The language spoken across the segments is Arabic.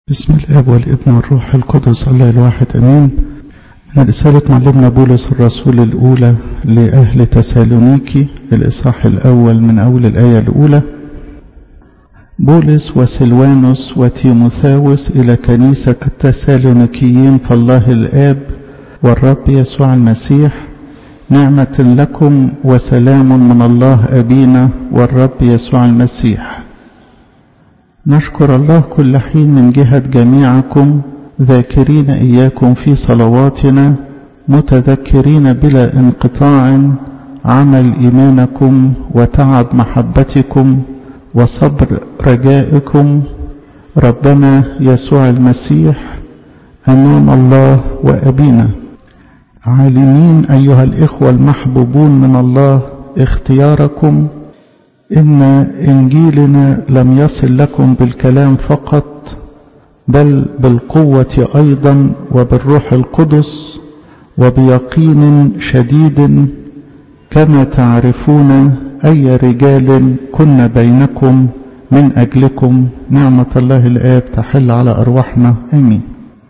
بسم الآب والابن والروح القدس الله الواحد أمين. من رسالة معلمنا بولس الرسول الأولى لأهل تسالونيكي الإصحاح الأول من أول الآية الأولى. بولس وسلوانوس وتيموثاوس إلى كنيسة التسالونيكيين فالله الآب والرب يسوع المسيح نعمة لكم وسلام من الله أبينا والرب يسوع المسيح. نشكر الله كل حين من جهة جميعكم ذاكرين إياكم في صلواتنا متذكرين بلا انقطاع عمل إيمانكم وتعب محبتكم وصبر رجائكم ربنا يسوع المسيح أمام الله وأبينا، عالمين أيها الإخوة المحبوبون من الله اختياركم إن إنجيلنا لم يصل لكم بالكلام فقط بل بالقوة أيضا وبالروح القدس وبيقين شديد، كما تعرفون أي رجال كنا بينكم من أجلكم. نعمة الله الآب تحل على أرواحنا آمين.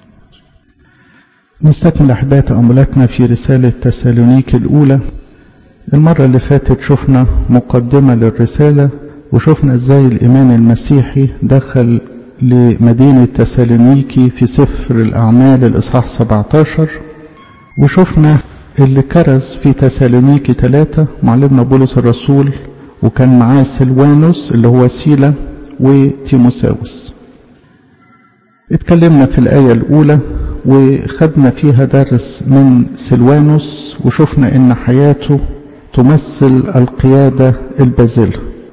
نستكمل أحباء تأملاتنا في رسالة تسالونيكي الأولى. المرة اللي فاتت شفنا مقدمة للرسالة وشفنا ازاي الإيمان المسيحي دخل لمدينة تسالونيكي في سفر الأعمال الإصحاح 17، وشفنا اللي كرز في تسالونيكي 3 معلمنا بولس الرسول وكان معاه سلوانوس اللي هو سيلا وتيموثاوس. اتكلمنا في الآية الأولى وخدنا فيها درس من سلوانوس وشفنا ان حياته تمثل القيادة البازلة.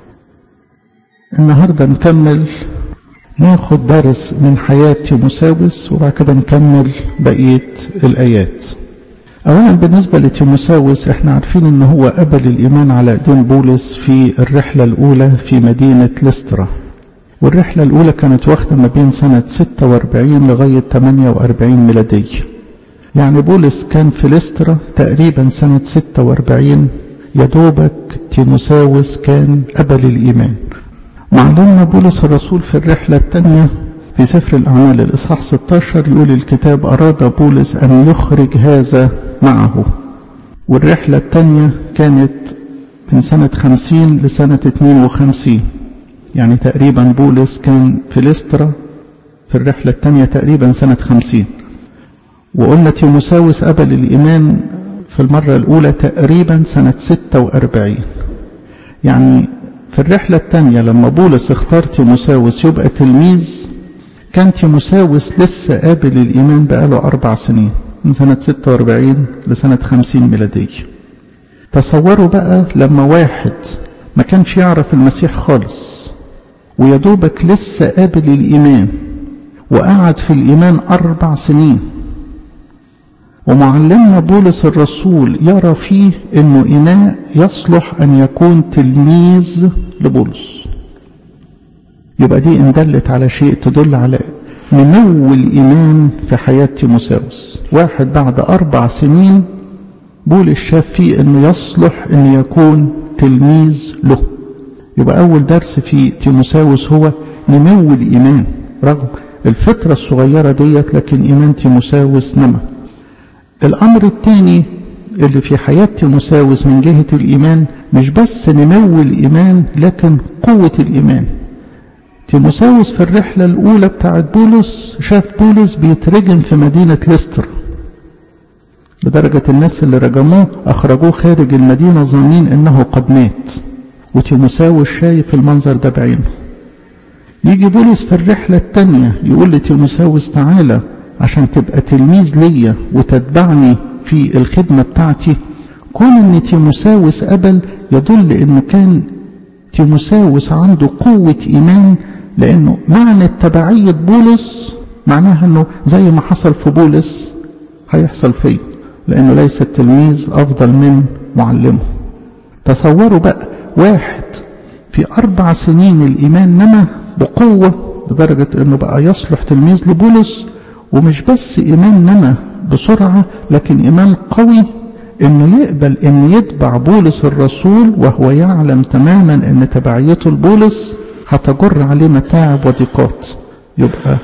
النهاردة نكمل ناخد درس من حياة تيموثاوس وبعد كده نكمل بقية الآيات. أولا بالنسبة لتيموثاوس احنا عارفين ان هو قبل الإيمان على ايدين بولس في الرحلة الأولى في مدينة لسترا، والرحلة الأولى كانت واخدة ما بين سنة 46 لغاية 48 ميلادية. يعني بولس كان في لسترا تقريبا سنة 46، يدوبك تيموثاوس كان قبل الإيمان. معلمنا بولس الرسول في الرحلة الثانية في سفر الأعمال الإصحاح 16 يقول الكتاب أراد بولس أن يخرج هذا معه، والرحلة الثانية كانت من سنة 50 لسنة 52. يعني تقريبا بولس كان في لسترا في الرحلة الثانية تقريبا سنة 50، وقلنا تيموثاوس قبل الإيمان في المرة الأولى تقريبا سنة 46. يعني في الرحلة الثانية لما بولس اختار تيموثاوس يبقى تلميذ، كان تيموثاوس لسه قابل الإيمان بقاله 4 سنين من سنة 46 لسنة 50 ميلادية. تصوروا بقى لما واحد ما كانش يعرف المسيح خالص ويدوبك لسه قابل الإيمان وقعد في الإيمان 4 سنين، ومعلمنا بولس الرسول يرى فيه انه إناء يصلح ان يكون تلميذ لبولس. يبقى دي ان دلت على شيء تدل على نمو الإيمان في حياة تيموثاوس. واحد بعد 4 سنين بولس شاف فيه انه يصلح ان يكون تلميذ له. يبقى اول درس في تيموثاوس هو نمو الإيمان، رغم الفترة الصغيرة ديت لكن إيمان تيموثاوس نمى. الأمر الثاني اللي في حياة تيموثاوس من جهة الإيمان مش بس نمو الإيمان لكن قوة الإيمان. تيموثاوس في الرحلة الأولى بتاعت بولس شاف بولس بيترجم في مدينة لسترا، لدرجة الناس اللي رجموه أخرجوه خارج المدينة ظنين إنه قد مات، وتيموثاوس شايف المنظر ده بعينه. يجي بولس في الرحلة الثانية يقول لتيموثاوس تعالى عشان تبقى تلميذ ليا وتتبعني في الخدمة بتاعتي. كون ان تيموثاوس قبل يدل انه كان تيموثاوس عنده قوة ايمان، لانه معنى تبعية بولس معناها انه زي ما حصل في بولس هيحصل فيه، لانه ليس التلميذ افضل من معلمه. تصوروا بقى واحد في 4 سنين الايمان نمى بقوة لدرجة انه بقى يصلح تلميذ لبولس، ومش بس إيمان نمى بسرعة لكن إيمان قوي إنه يقبل إن يتبع بولس الرسول وهو يعلم تماما إن تبعيته لبولس هتجر عليه متاعب وضيقات. يبقى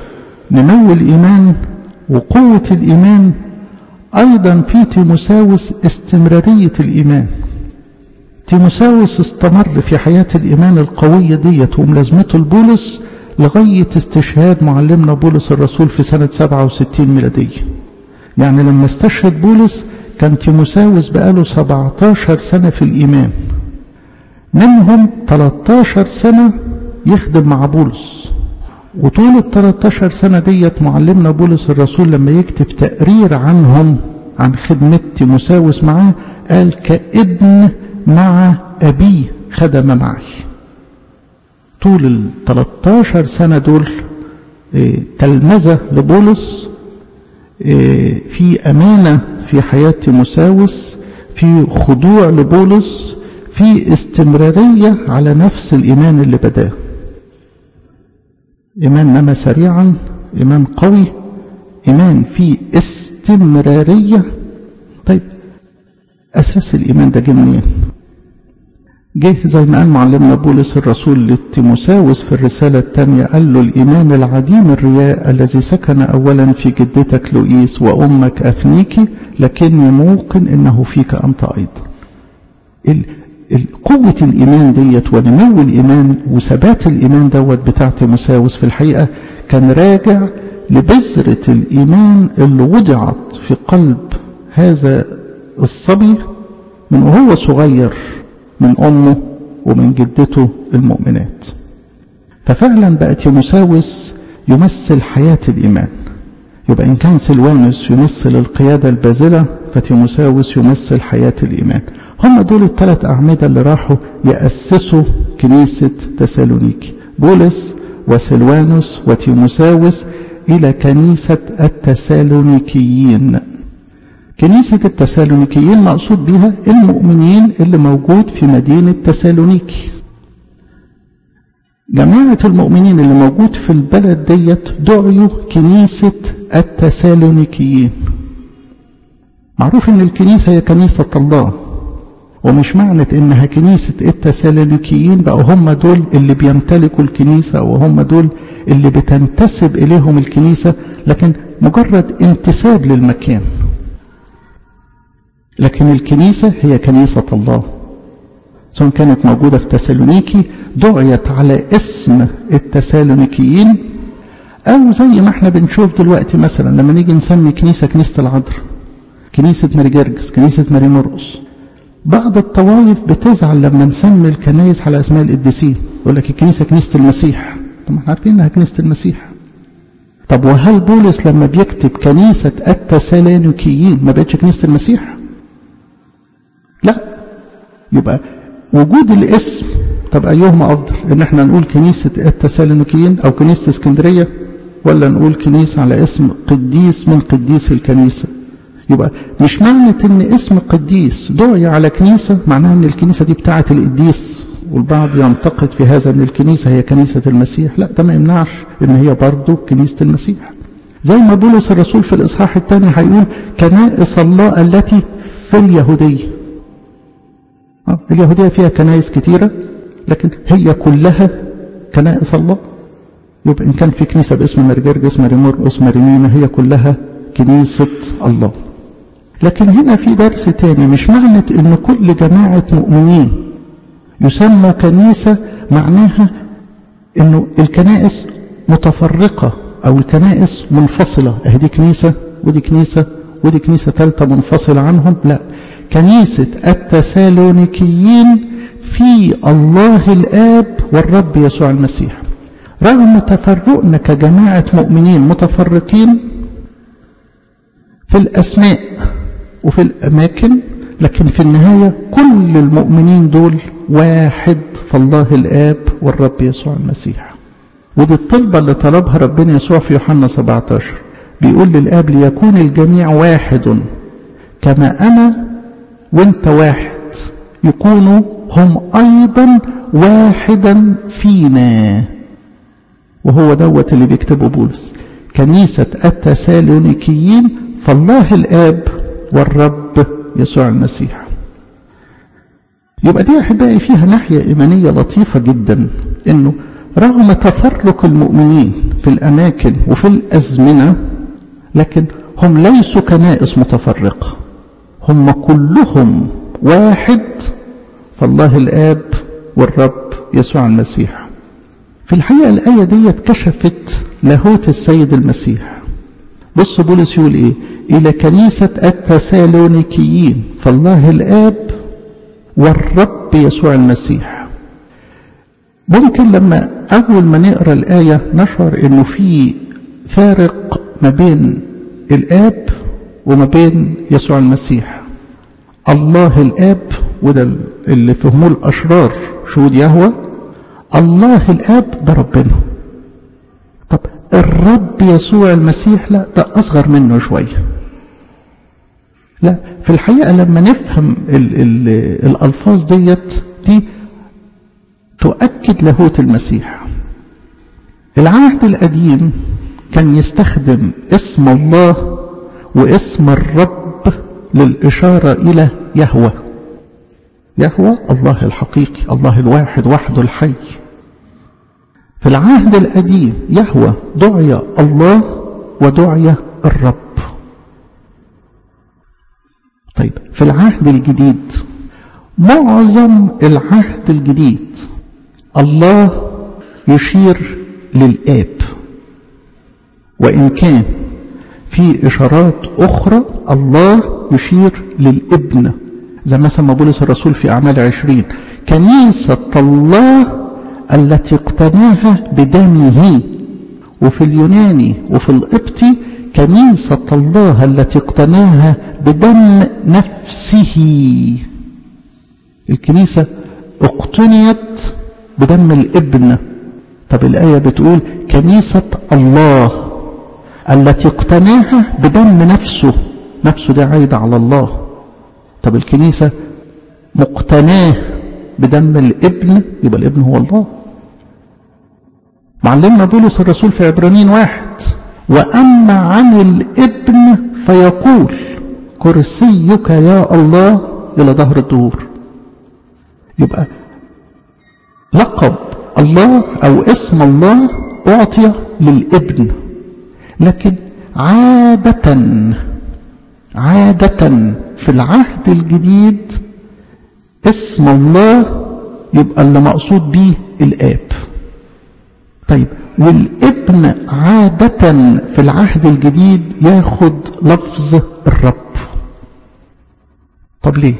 نمو الإيمان وقوة الإيمان، أيضا في تيموساوس استمرارية الإيمان. تيموساوس استمر في حياة الإيمان القوية ديت وملازمته لبولس لغاية استشهاد معلمنا بولس الرسول في سنة 67 ميلادية. يعني لما استشهد بولس كان تيموساوس بقاله 17 سنة في الإيمان، منهم 13 سنة يخدم مع بولس. وطول ال 13 سنة ديت معلمنا بولس الرسول لما يكتب تقرير عنهم عن خدمة تيموساوس معاه قال كابن مع أبيه خدم معي. طول ال 13 سنة دول تلمذة لبولس، في أمانة في حياة تيموساوس، في خضوع لبولس، في استمرارية على نفس الإيمان اللي بداه. إيمان نما سريعا، إيمان قوي، إيمان في استمرارية. طيب أساس الإيمان ده جه منين؟ جه زي ما قال معلمنا بولس الرسول لتيموساوس في الرسالة الثانية، قال له الإيمان العديم الرياء الذي سكن أولا في جدتك لوئيس وأمك أفنيكي، لكني موقن إنه فيك أنت أيضا. قوة الإيمان ديت ونمو الإيمان وثبات الإيمان دوت بتاع تيموساوس في الحقيقة كان راجع لبذرة الإيمان اللي وضعت في قلب هذا الصبي من وهو صغير من أمه ومن جدته المؤمنات. ففعلا بقى تيموساوس يمثل حياة الإيمان. يبقى إن كان سلوانوس يمثل القيادة الباذلة، فتيموساوس يمثل حياة الإيمان. هم دول الثلاث أعمدة اللي راحوا يأسسوا كنيسة تسالونيكي، بولس وسلوانوس وتيموساوس إلى كنيسة التسالونيكيين. كنيسة التسالونيكيين مقصود بها المؤمنين اللي موجود في مدينة تسالونيكي. جماعة المؤمنين اللي موجود في البلد ديت دعيوا كنيسة التسالونيكيين. معروف ان الكنيسة هي كنيسة الله، ومش معنى انها كنيسة التسالونيكيين بقى هم دول اللي بيمتلكوا الكنيسة وهم دول اللي بتنتسب اليهم الكنيسة، لكن مجرد انتساب للمكان. لكن الكنيسة هي كنيسة الله، سواء كانت موجودة في تسالونيكي دعيت على اسم التسالونيكيين، او زي ما احنا بنشوف دلوقتي مثلا لما نيجي نسمي كنيسة العذراء، كنيسة ماري جرجس، كنيسة ماري مرقس. بعض الطوائف بتزعل لما نسمي الكنائس على اسماء القديسين، يقول لك الكنيسة كنيسة المسيح. طب احنا عارفين انها كنيسة المسيح. طب وهل بولس لما بيكتب كنيسة التسالونيكيين ما بقتش كنيسة المسيح؟ لا. يبقى وجود الاسم، طب ايهما افضل؟ ان احنا نقول كنيسة التسالونيكيين او كنيسة اسكندرية، ولا نقول كنيسة على اسم قديس من قديس الكنيسة؟ يبقى مش معنى ان اسم قديس دعي على كنيسة معناها ان الكنيسة دي بتاعة القديس، والبعض ينتقد في هذا ان الكنيسة هي كنيسة المسيح. لا، ده ما يمنعش ان هي برضو كنيسة المسيح. زي ما بولس الرسول في الاصحاح الثاني هيقول كنائس الله التي في اليهودية. اليهودية فيها كنائس كتيرة، لكن هي كلها كنائس الله. يبقى إن كان في كنيسة باسم ماري جرجس، ماري مرقس، ماري مينا، هي كلها كنيسة الله. لكن هنا في درس تاني، مش معنى إن كل جماعة مؤمنين يسموا كنيسة معناها إنه الكنائس متفرقة أو الكنائس منفصلة، دي كنيسة ودي كنيسة ودي كنيسة ثالثة منفصلة عنهم. لا، كنيسة التسالونيكيين في الله الآب والرب يسوع المسيح. رغم تفرقنا كجماعة مؤمنين متفرقين في الأسماء وفي الأماكن، لكن في النهاية كل المؤمنين دول واحد في الله الآب والرب يسوع المسيح. ودي الطلبة اللي طلبها ربنا يسوع في يوحنا 17، بيقول للآب ليكون الجميع واحد كما أنا وانت واحد، يكونوا هم أيضا واحدا فينا. وهو دوت اللي بيكتبه بولس، كنيسة التسالونيكيين فالله الآب والرب يسوع المسيح. يبقى دي أحبائي فيها ناحية إيمانية لطيفة جدا، إنه رغم تفرق المؤمنين في الأماكن وفي الأزمنة، لكن هم ليسوا كنائس متفرقة، هم كلهم واحد، فالله الآب والرب يسوع المسيح. في الحقيقة الآية دي كشفت لاهوت السيد المسيح. بص بولس يقول إيه؟ إلى كنيسة التسالونيكيين، فالله الآب والرب يسوع المسيح. ممكن لما أول ما نقرأ الآية نشعر إنه في فارق ما بين الآب وما بين يسوع المسيح. الله الآب، وده اللي فهموه الأشرار شهود يهوه، الله الآب ده ربنا. طب الرب يسوع المسيح لا، ده أصغر منه شوية. لا، في الحقيقة لما نفهم الألفاظ دي تؤكد لاهوت المسيح. العهد القديم كان يستخدم اسم الله واسم الرب للإشارة إلى يهوه. يهوه الله الحقيقي، الله الواحد وحده الحي. في العهد القديم يهوه دعي الله ودعي الرب. طيب في العهد الجديد، معظم العهد الجديد الله يشير للآب، وإن كان في إشارات أخرى الله يشير للابن، زي مثلا ما بولس الرسول في أعمال 20 كنيسة الله التي اقتناها بدمه، وفي اليوناني وفي القبطي كنيسة الله التي اقتناها بدم نفسه. الكنيسة اقتنيت بدم الابن. طب الآية بتقول كنيسة الله التي اقتناها بدم نفسه، نفسه ده عايد على الله. طب الكنيسة مقتناه بدم الابن، يبقى الابن هو الله. معلمنا بولس الرسول في عبرانيين 1: وأما عن الابن فيقول كرسيك يا الله إلى دهر الدهور. يبقى لقب الله أو اسم الله أعطي للابن، لكن عادة في العهد الجديد اسم الله يبقى اللي مقصود به الآب. طيب والابن عادة في العهد الجديد ياخد لفظ الرب. طب ليه؟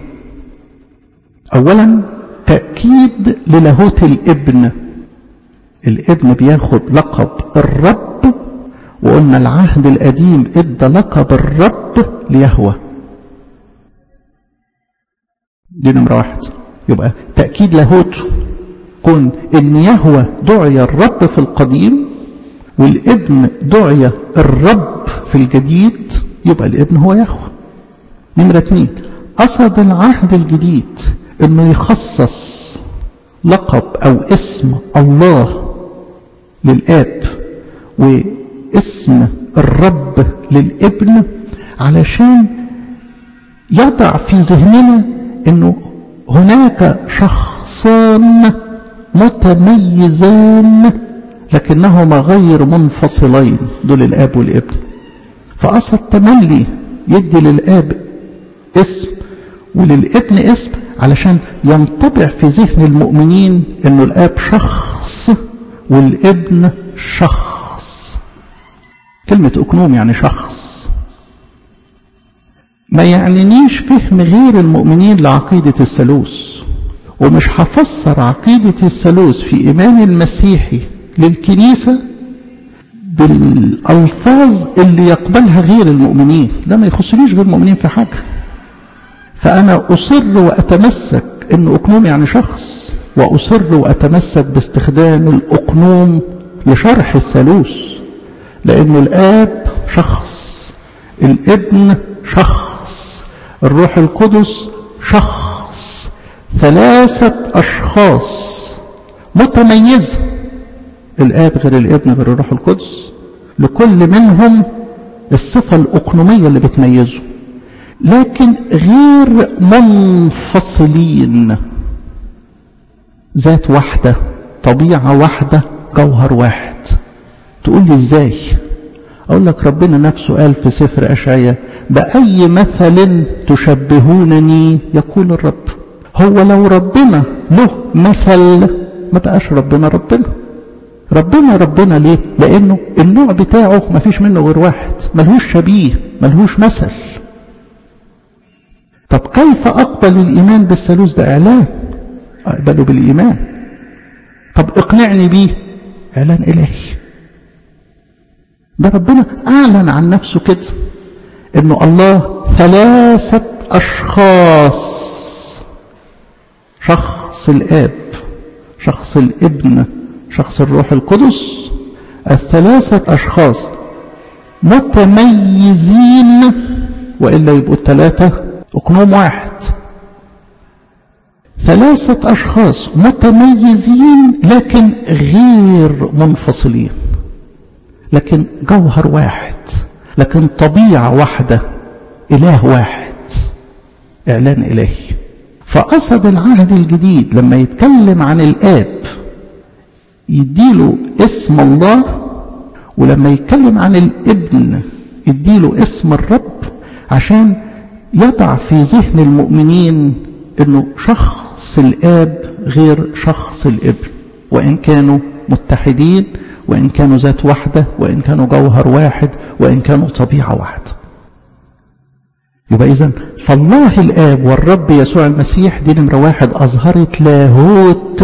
أولا تأكيد للاهوت الابن. الابن بياخد لقب الرب، وقلنا العهد القديم ادى لقب الرب ليهوه. دي نمرة 1. يبقى تأكيد لاهوته، كون ان يهوه دعي الرب في القديم والابن دعي الرب في الجديد، يبقى الابن هو يهوه. نمرة 2، قصد العهد الجديد انه يخصص لقب او اسم الله للآب واسم الرب للابن، علشان يضع في ذهننا انه هناك شخصان متميزان لكنهما غير منفصلين، دول الآب والابن. فقصد تملي يدي للآب اسم وللابن اسم علشان ينطبع في ذهن المؤمنين انه الآب شخص والابن شخص. كلمة أكنوم يعني شخص. ما يعنينيش فهم غير المؤمنين لعقيدة الثالوث، ومش هفسر عقيدة الثالوث في إيمان المسيحي للكنيسة بالألفاظ اللي يقبلها غير المؤمنين. لا، ما يخصنيش غير المؤمنين في حاجة. فأنا أصر وأتمسك إن أقنوم يعني شخص، وأصر وأتمسك باستخدام الأقنوم لشرح الثالوث، لأن الآب شخص، الابن شخص، الروح القدس شخص، 3 أشخاص متميزة. الآب غير الابن غير الروح القدس، لكل منهم الصفة الأقنومية اللي بتميزه، لكن غير منفصلين. ذات واحدة، طبيعة واحدة، جوهر واحد. تقول لي ازاي؟ اقول لك ربنا نفسه قال في سفر اشعياء: بأي مثل تشبهونني يقول الرب. هو لو ربنا له مثل ما بقاش ربنا ربنا ليه؟ لانه النوع بتاعه ما فيش منه غير واحد، ملهوش شبيه، ملهوش مثل. طب كيف اقبل الايمان بالثالوث؟ ده اعلان، اقبله بالايمان. طب اقنعني بيه، اعلان الهي. ده ربنا اعلن عن نفسه كده، انه الله 3 أشخاص: شخص الاب، شخص الابن، شخص الروح القدس. 3 أشخاص متميزين، وإلا يبقوا 3 أقنوم واحد. 3 أشخاص متميزين لكن غير منفصلين، لكن جوهر واحد، لكن طبيعة واحدة، إله واحد، إعلان إلهي. فقصد العهد الجديد لما يتكلم عن الآب يديله اسم الله، ولما يتكلم عن الابن يديله اسم الرب، عشان يضع في ذهن المؤمنين انه شخص الآب غير شخص الابن، وإن كانوا متحدين، وإن كانوا ذات واحدة، وإن كانوا جوهر واحد، وإن كانوا طبيعة واحدة. يبقى إذن فالله الآب والرب يسوع المسيح دي نمرة 1 أظهرت لاهوت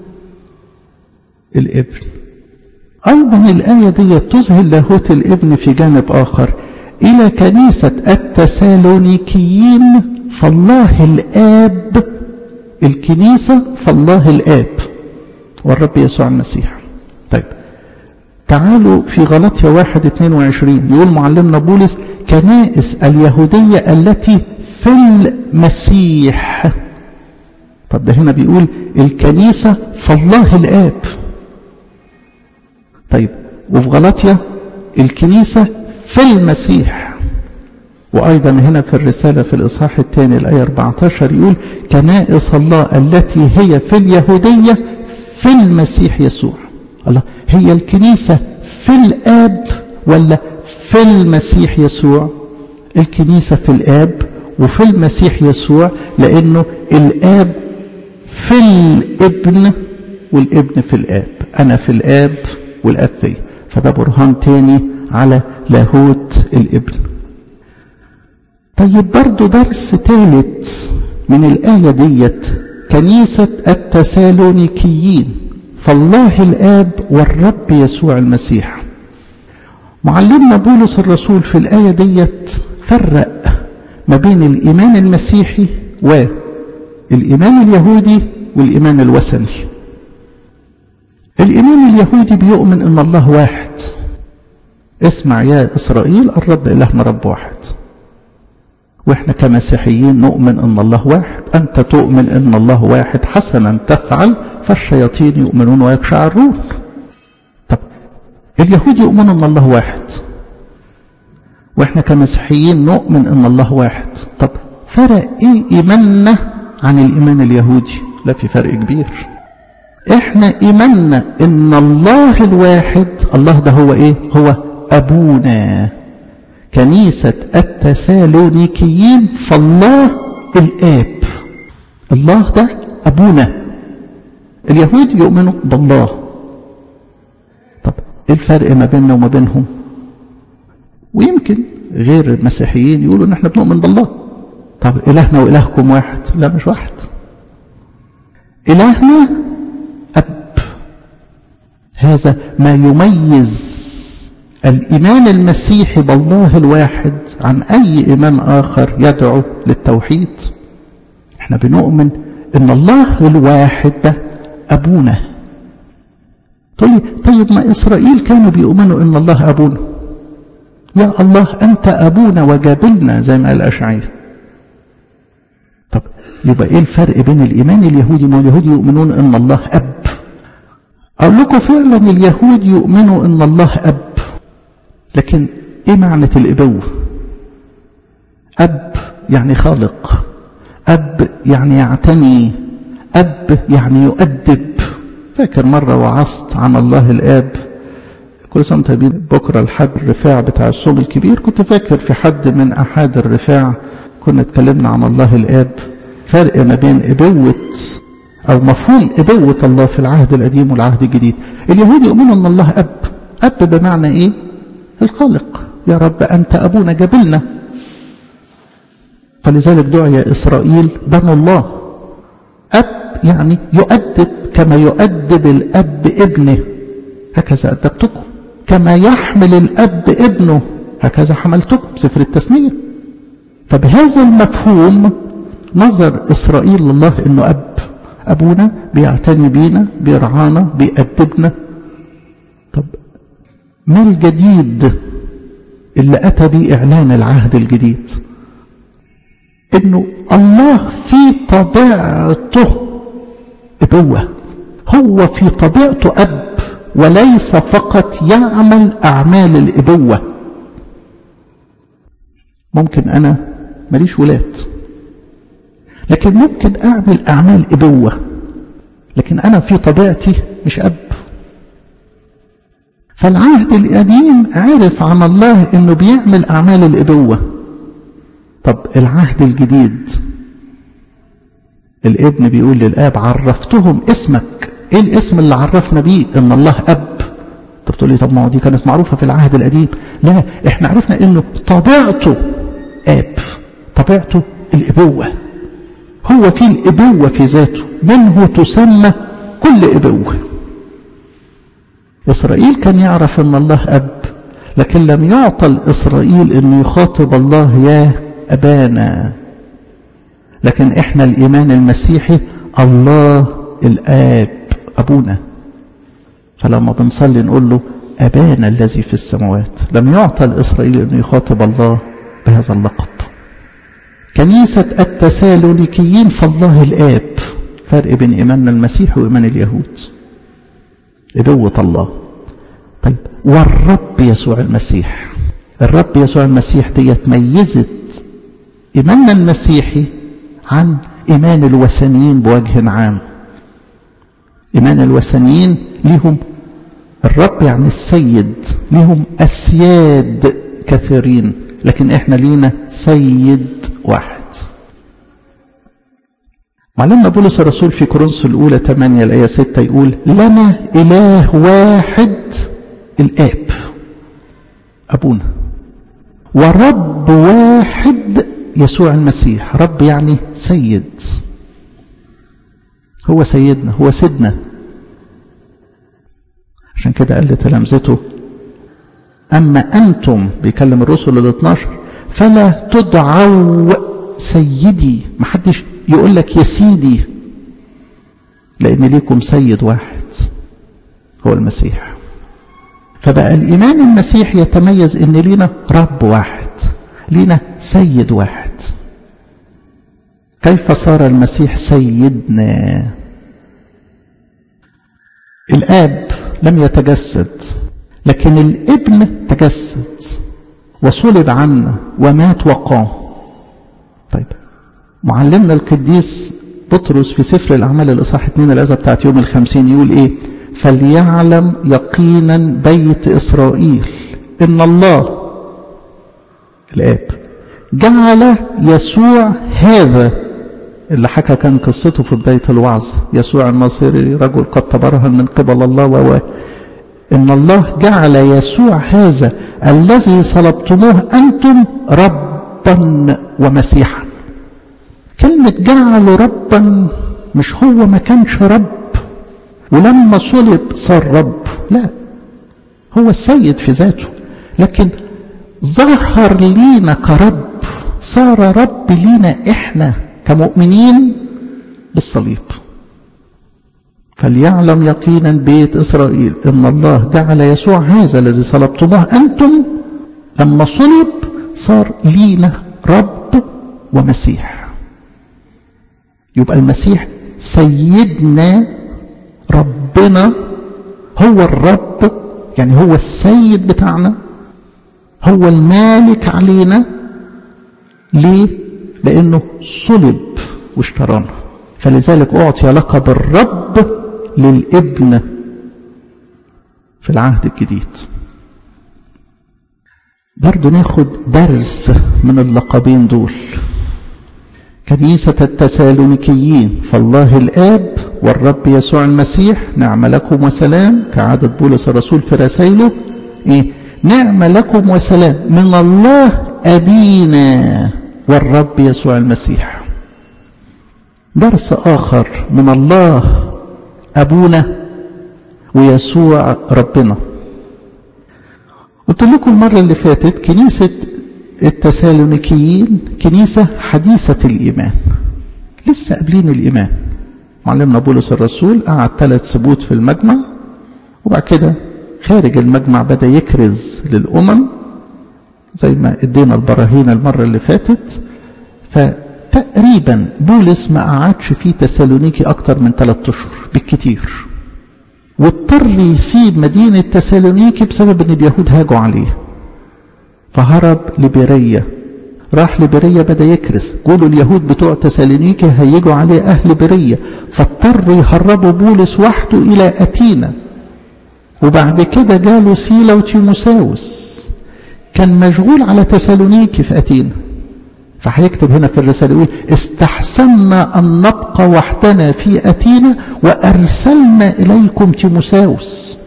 الابن. أيضا الآية دي تظهر لاهوت الابن في جانب آخر: إلى كنيسة التسالونيكيين فالله الآب، الكنيسة فالله الآب والرب يسوع المسيح. طيب تعالوا في غلطية 1:22 يقول معلمنا بولس: كنائس اليهودية التي في المسيح. طب ده هنا بيقول الكنيسة فالله الآب. طيب وفي غلطية الكنيسة في المسيح. وأيضا هنا في الرسالة في الإصحاح 2 الآية 14 يقول: كنائس الله التي هي في اليهودية في المسيح يسوع. الله، هي الكنيسة في الآب ولا في المسيح يسوع؟ الكنيسة في الآب وفي المسيح يسوع، لأنه الآب في الابن والابن في الآب. أنا في الآب والآب في. فده برهان تاني على لاهوت الابن. طيب برضو درس ثالث من الآية ديت: كنيسة التسالونيكيين فالله الآب والرب يسوع المسيح. معلمنا بولس الرسول في الآية ديت فرق ما بين الإيمان المسيحي والإيمان اليهودي والإيمان الوثني. الإيمان اليهودي بيؤمن إن الله واحد. اسمع يا إسرائيل، الرب إلهنا رب واحد. وإحنا كمسيحيين نؤمن إن الله واحد. أنت تؤمن إن الله واحد، حسنا تفعل، فالشياطين يؤمنون ويقشعرون. طب اليهود يؤمنوا إن الله واحد، وإحنا كمسيحيين نؤمن إن الله واحد. طب فرق إيه إيماننا عن الإيمان اليهودي؟ لا، في فرق كبير. إحنا إيماننا إن الله الواحد، الله ده هو إيه؟ هو أبونا. كنيسة التسالونيكيين فالله الآب، الله ده أبونا. اليهود يؤمنوا بالله. طب إيه الفرق ما بيننا وما بينهم؟ ويمكن غير المسيحيين يقولوا إن إحنا بنؤمن بالله. طب إلهنا وإلهكم واحد؟ لا، مش واحد. إلهنا أب. هذا ما يميز الإيمان المسيحي بالله الواحد عن أي إيمان آخر يدعو للتوحيد. احنا بنؤمن إن الله الواحد ده أبونا. تقول لي طيب ما إسرائيل كانوا بيؤمنوا إن الله أبونا. يا الله أنت أبونا وجابلنا زي ما قال أشعياء. طب يبقى إيه الفرق بين الإيمان اليهودي؟ ما اليهود يؤمنون إن الله أب. أقول لكم فعلا اليهود يؤمنوا إن الله أب، لكن إيه معنى الإبوة؟ أب يعني خالق، أب يعني يعتني، أب يعني يؤدب. فاكر مرة وعظت عن الله الآب، كل سنة طيبين، بكرة الحد الرفاع بتاع الصوم الكبير، كنت فاكر في حد من أحد الرفاع كنا اتكلمنا عن الله الآب، فرق ما بين إبوة أو مفهوم إبوة الله في العهد القديم والعهد الجديد. اليهود يؤمنوا أن الله أب بمعنى إيه؟ الخالق، يا رب أنت أبونا جبلنا، فلذلك دعي إسرائيل بنو الله. أب يعني يؤدب كما يؤدب الأب ابنه، هكذا أدبتكم، كما يحمل الأب ابنه هكذا حملتكم، سفر التثنية. فبهذا المفهوم نظر إسرائيل لله إنه أبونا، بيعتني بينا، بيرعانا، بيأدبنا. طب ما الجديد اللي أتى به إعلان العهد الجديد؟ إنه الله في طبيعته أبوة، هو في طبيعته أب، وليس فقط يعمل أعمال الأبوة. ممكن أنا ماليش ولاد، لكن ممكن أعمل أعمال أبوة، لكن أنا في طبيعتي مش أب. فالعهد القديم عرف عن الله إنه بيعمل أعمال الأبوة. طب العهد الجديد الابن بيقول للآب عرفتهم اسمك. ايه الاسم اللي عرفنا بيه؟ ان الله اب. طب تقول لي طب ما هو دي كانت معروفة في العهد القديم. لا، احنا عرفنا انه طبيعته اب، طبيعته الابوة، هو في الابوة في ذاته، منه تسمى كل ابوة. إسرائيل كان يعرف ان الله اب، لكن لم يعطى إسرائيل انه يخاطب الله يا أبانا. لكن احنا الإيمان المسيحي الله الآب أبونا، فلما بنصلي نقول له أبانا الذي في السماوات. لم يعطى الإسرائيل أنه يخاطب الله بهذا اللقب. كنيسة التسالونيكيين فالله الآب، فرق بين إيماننا المسيح وإيمان اليهود، أبوة الله. طيب والرب يسوع المسيح، الرب يسوع المسيح دي ميزت إيماننا المسيحي عن إيمان الوثنيين بوجه عام. إيمان الوثنيين لهم الرب يعني السيد، لهم أسياد كثيرين، لكن إحنا لينا سيد واحد. معلمنا بولس الرسول في كورنثوس الأولى 8 الآية 6 يقول لنا إله واحد الآب أبونا، ورب واحد يسوع المسيح. رب يعني سيد، هو سيدنا، هو سيدنا. عشان كده قال لتلامذته أما أنتم، بيكلم الرسل ال12، فلا تدعوا سيدي، محدش يقول لك يا سيدي، لأن ليكم سيد واحد هو المسيح. فبقى الإيمان المسيحي يتميز إن لينا رب واحد، لينا سيد واحد. كيف صار المسيح سيدنا؟ الآب لم يتجسد، لكن الابن تجسد وصلب عنا ومات وقام. طيب معلمنا القديس بطرس في سفر الأعمال الإصحاح 2 الآية بتاعت يوم الخمسين يقول إيه؟ فليعلم يقينا بيت إسرائيل إن الله الآب جعل يسوع هذا اللي حكى كان قصته في بداية الوعظ، يسوع الناصري رجل قد تبرهن من قبل الله إن الله جعل يسوع هذا الذي صلبتموه أنتم ربا ومسيحا. كلمة جعله ربا مش هو ما كانش رب ولما صلب صار رب، لا، هو السيد في ذاته، لكن ظهر لينا كرب، صار رب لينا احنا كمؤمنين بالصليب. فليعلم يقينا بيت إسرائيل إن الله جعل يسوع هذا الذي صلبتموه أنتم لما صلب صار لينا رب ومسيح. يبقى المسيح سيدنا، ربنا هو الرب، يعني هو السيد بتاعنا، هو المالك علينا. ليه؟ لأنه صلب واشترانا، فلذلك أعطي لقب الرب للابن في العهد الجديد. برضو ناخد درس من اللقبين دول. كنيسة التسالونيكيين فالله الآب والرب يسوع المسيح نعم لكم وسلام، كعادة بولس الرسول في رسائله نعم لكم وسلام من الله أبينا والرب يسوع المسيح. درس آخر من الله أبونا ويسوع ربنا. قلت لكم المرة اللي فاتت كنيسة التسالونيكيين كنيسة حديثة الإيمان، لسه قابلين الإيمان. معلمنا بولس الرسول قعد 3 سبوت في المجمع، وبعد كده خارج المجمع بدأ يكرز للأمم زي ما ادينا البراهين المرة اللي فاتت. فتقريبا بولس ما قعدش في تسالونيكي أكتر من 3 أشهر بالكتير، واضطر يسيب مدينة تسالونيكي بسبب ان اليهود هاجوا عليه، فهرب لبيرية. راح لبيرية بدأ يكرز، قولوا اليهود بتوع تسالونيكي هيجوا عليه أهل بيرية، فاضطر يهربوا بولس وحده إلى أثينا. وبعد كده جاله سيلا وتيموساوس، كان مشغول على تسالونيكي في أثينا، فهيكتب هنا في الرسالة يقول استحسنا أن نبقى وحدنا في أثينا وأرسلنا إليكم تيموساوس.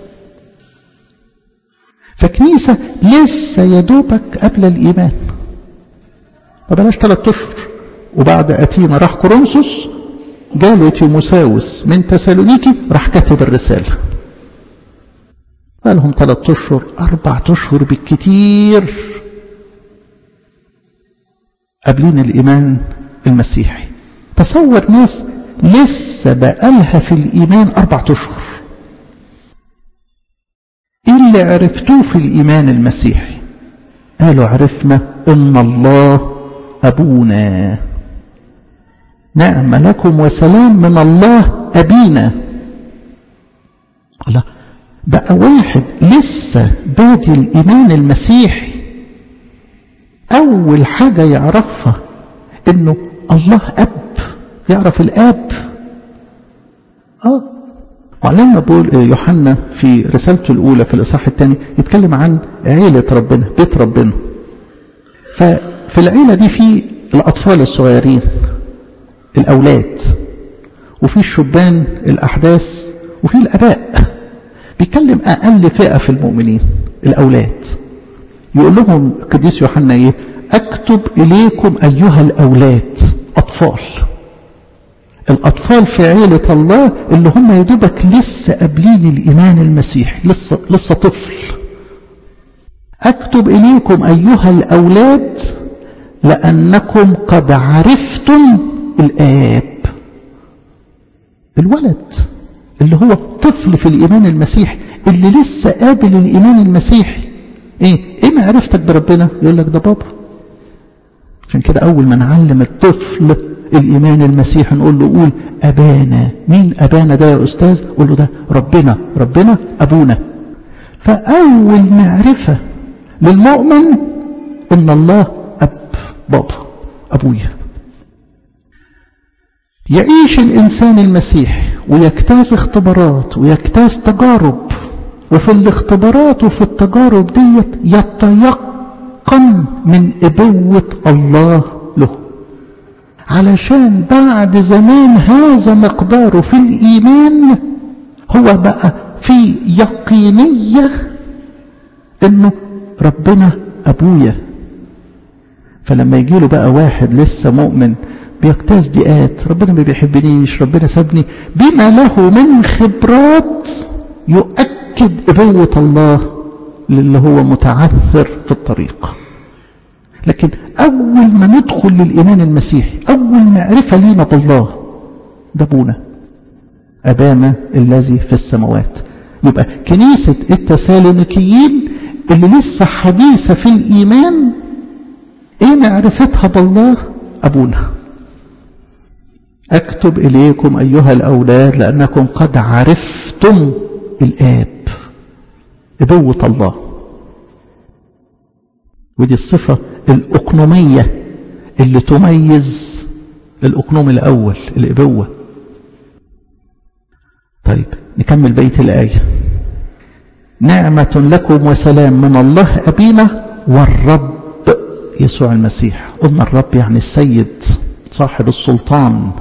فكنيسة لسه يدوبك قبل الإيمان، فبلاش 3 أشهر. وبعد أثينا راح كورنثوس، جاله تيموساوس من تسالونيكي، راح كتب الرسالة. قالهم 3 أشهر 4 أشهر بالكتير قابلين الإيمان المسيحي. تصور ناس لسه بقالها في الإيمان 4 أشهر. إيه اللي عرفتوه في الإيمان المسيحي؟ قالوا عرفنا إن الله أبونا، نعم لكم وسلام من الله أبينا. الله، بقى واحد لسه بادي الإيمان المسيحي أول حاجة يعرفها إنه الله أب، يعرف الآب. معلمنا يوحنا في رسالته الأولى في الإصحاح الثاني يتكلم عن عيلة ربنا، بيت ربنا. ففي العيلة دي في الأطفال الصغيرين الأولاد، وفي الشبان الأحداث، وفي الآباء. بيتكلم أقل فئة في المؤمنين الأولاد. يقول لهم القديس يوحنا ايه؟ اكتب اليكم ايها الاولاد. اطفال، الاطفال في عيلة الله اللي هم يدوبك لسه قابلين الايمان المسيحي، لسه طفل. اكتب اليكم ايها الاولاد لانكم قد عرفتم الاب. الولد اللي هو طفل في الايمان المسيحي، اللي لسه قابل الايمان المسيحي. ايه معرفتك بربنا؟ يقول لك ده بابا. عشان كده اول ما نعلم الطفل الايمان المسيحي نقول له قول ابانا. مين ابانا ده يا استاذ؟ قول له ده ربنا، ربنا ابونا. فاول معرفة للمؤمن ان الله اب، بابا، ابويا. يعيش الانسان المسيحي ويجتاز اختبارات ويجتاز تجارب، وفي الاختبارات وفي التجارب ديت يتيقن من ابوة الله له، علشان بعد زمان هذا مقداره في الايمان هو بقى في يقينية انه ربنا ابويا. فلما يجيله بقى واحد لسه مؤمن بيجتاز ضيقات، ربنا ما بيحبنيش، ربنا سابني، بما له من خبرات يؤكد ابوة الله للي هو متعثر في الطريق. لكن اول ما ندخل للايمان المسيحي، اول معرفة لينا بالله، ده ابونا، ابانا الذي في السماوات. يبقى كنيسة التسالونيكيين اللي لسه حديثة في الايمان، ايه معرفتها بالله؟ ابونا. اكتب اليكم ايها الاولاد لانكم قد عرفتم الاب، ابوة الله. ودي الصفة الاقنومية اللي تميز الاقنوم الاول، الابوة. طيب نكمل بقية الآية. نعمة لكم وسلام من الله أبينا والرب يسوع المسيح. قلنا الرب يعني السيد صاحب السلطان.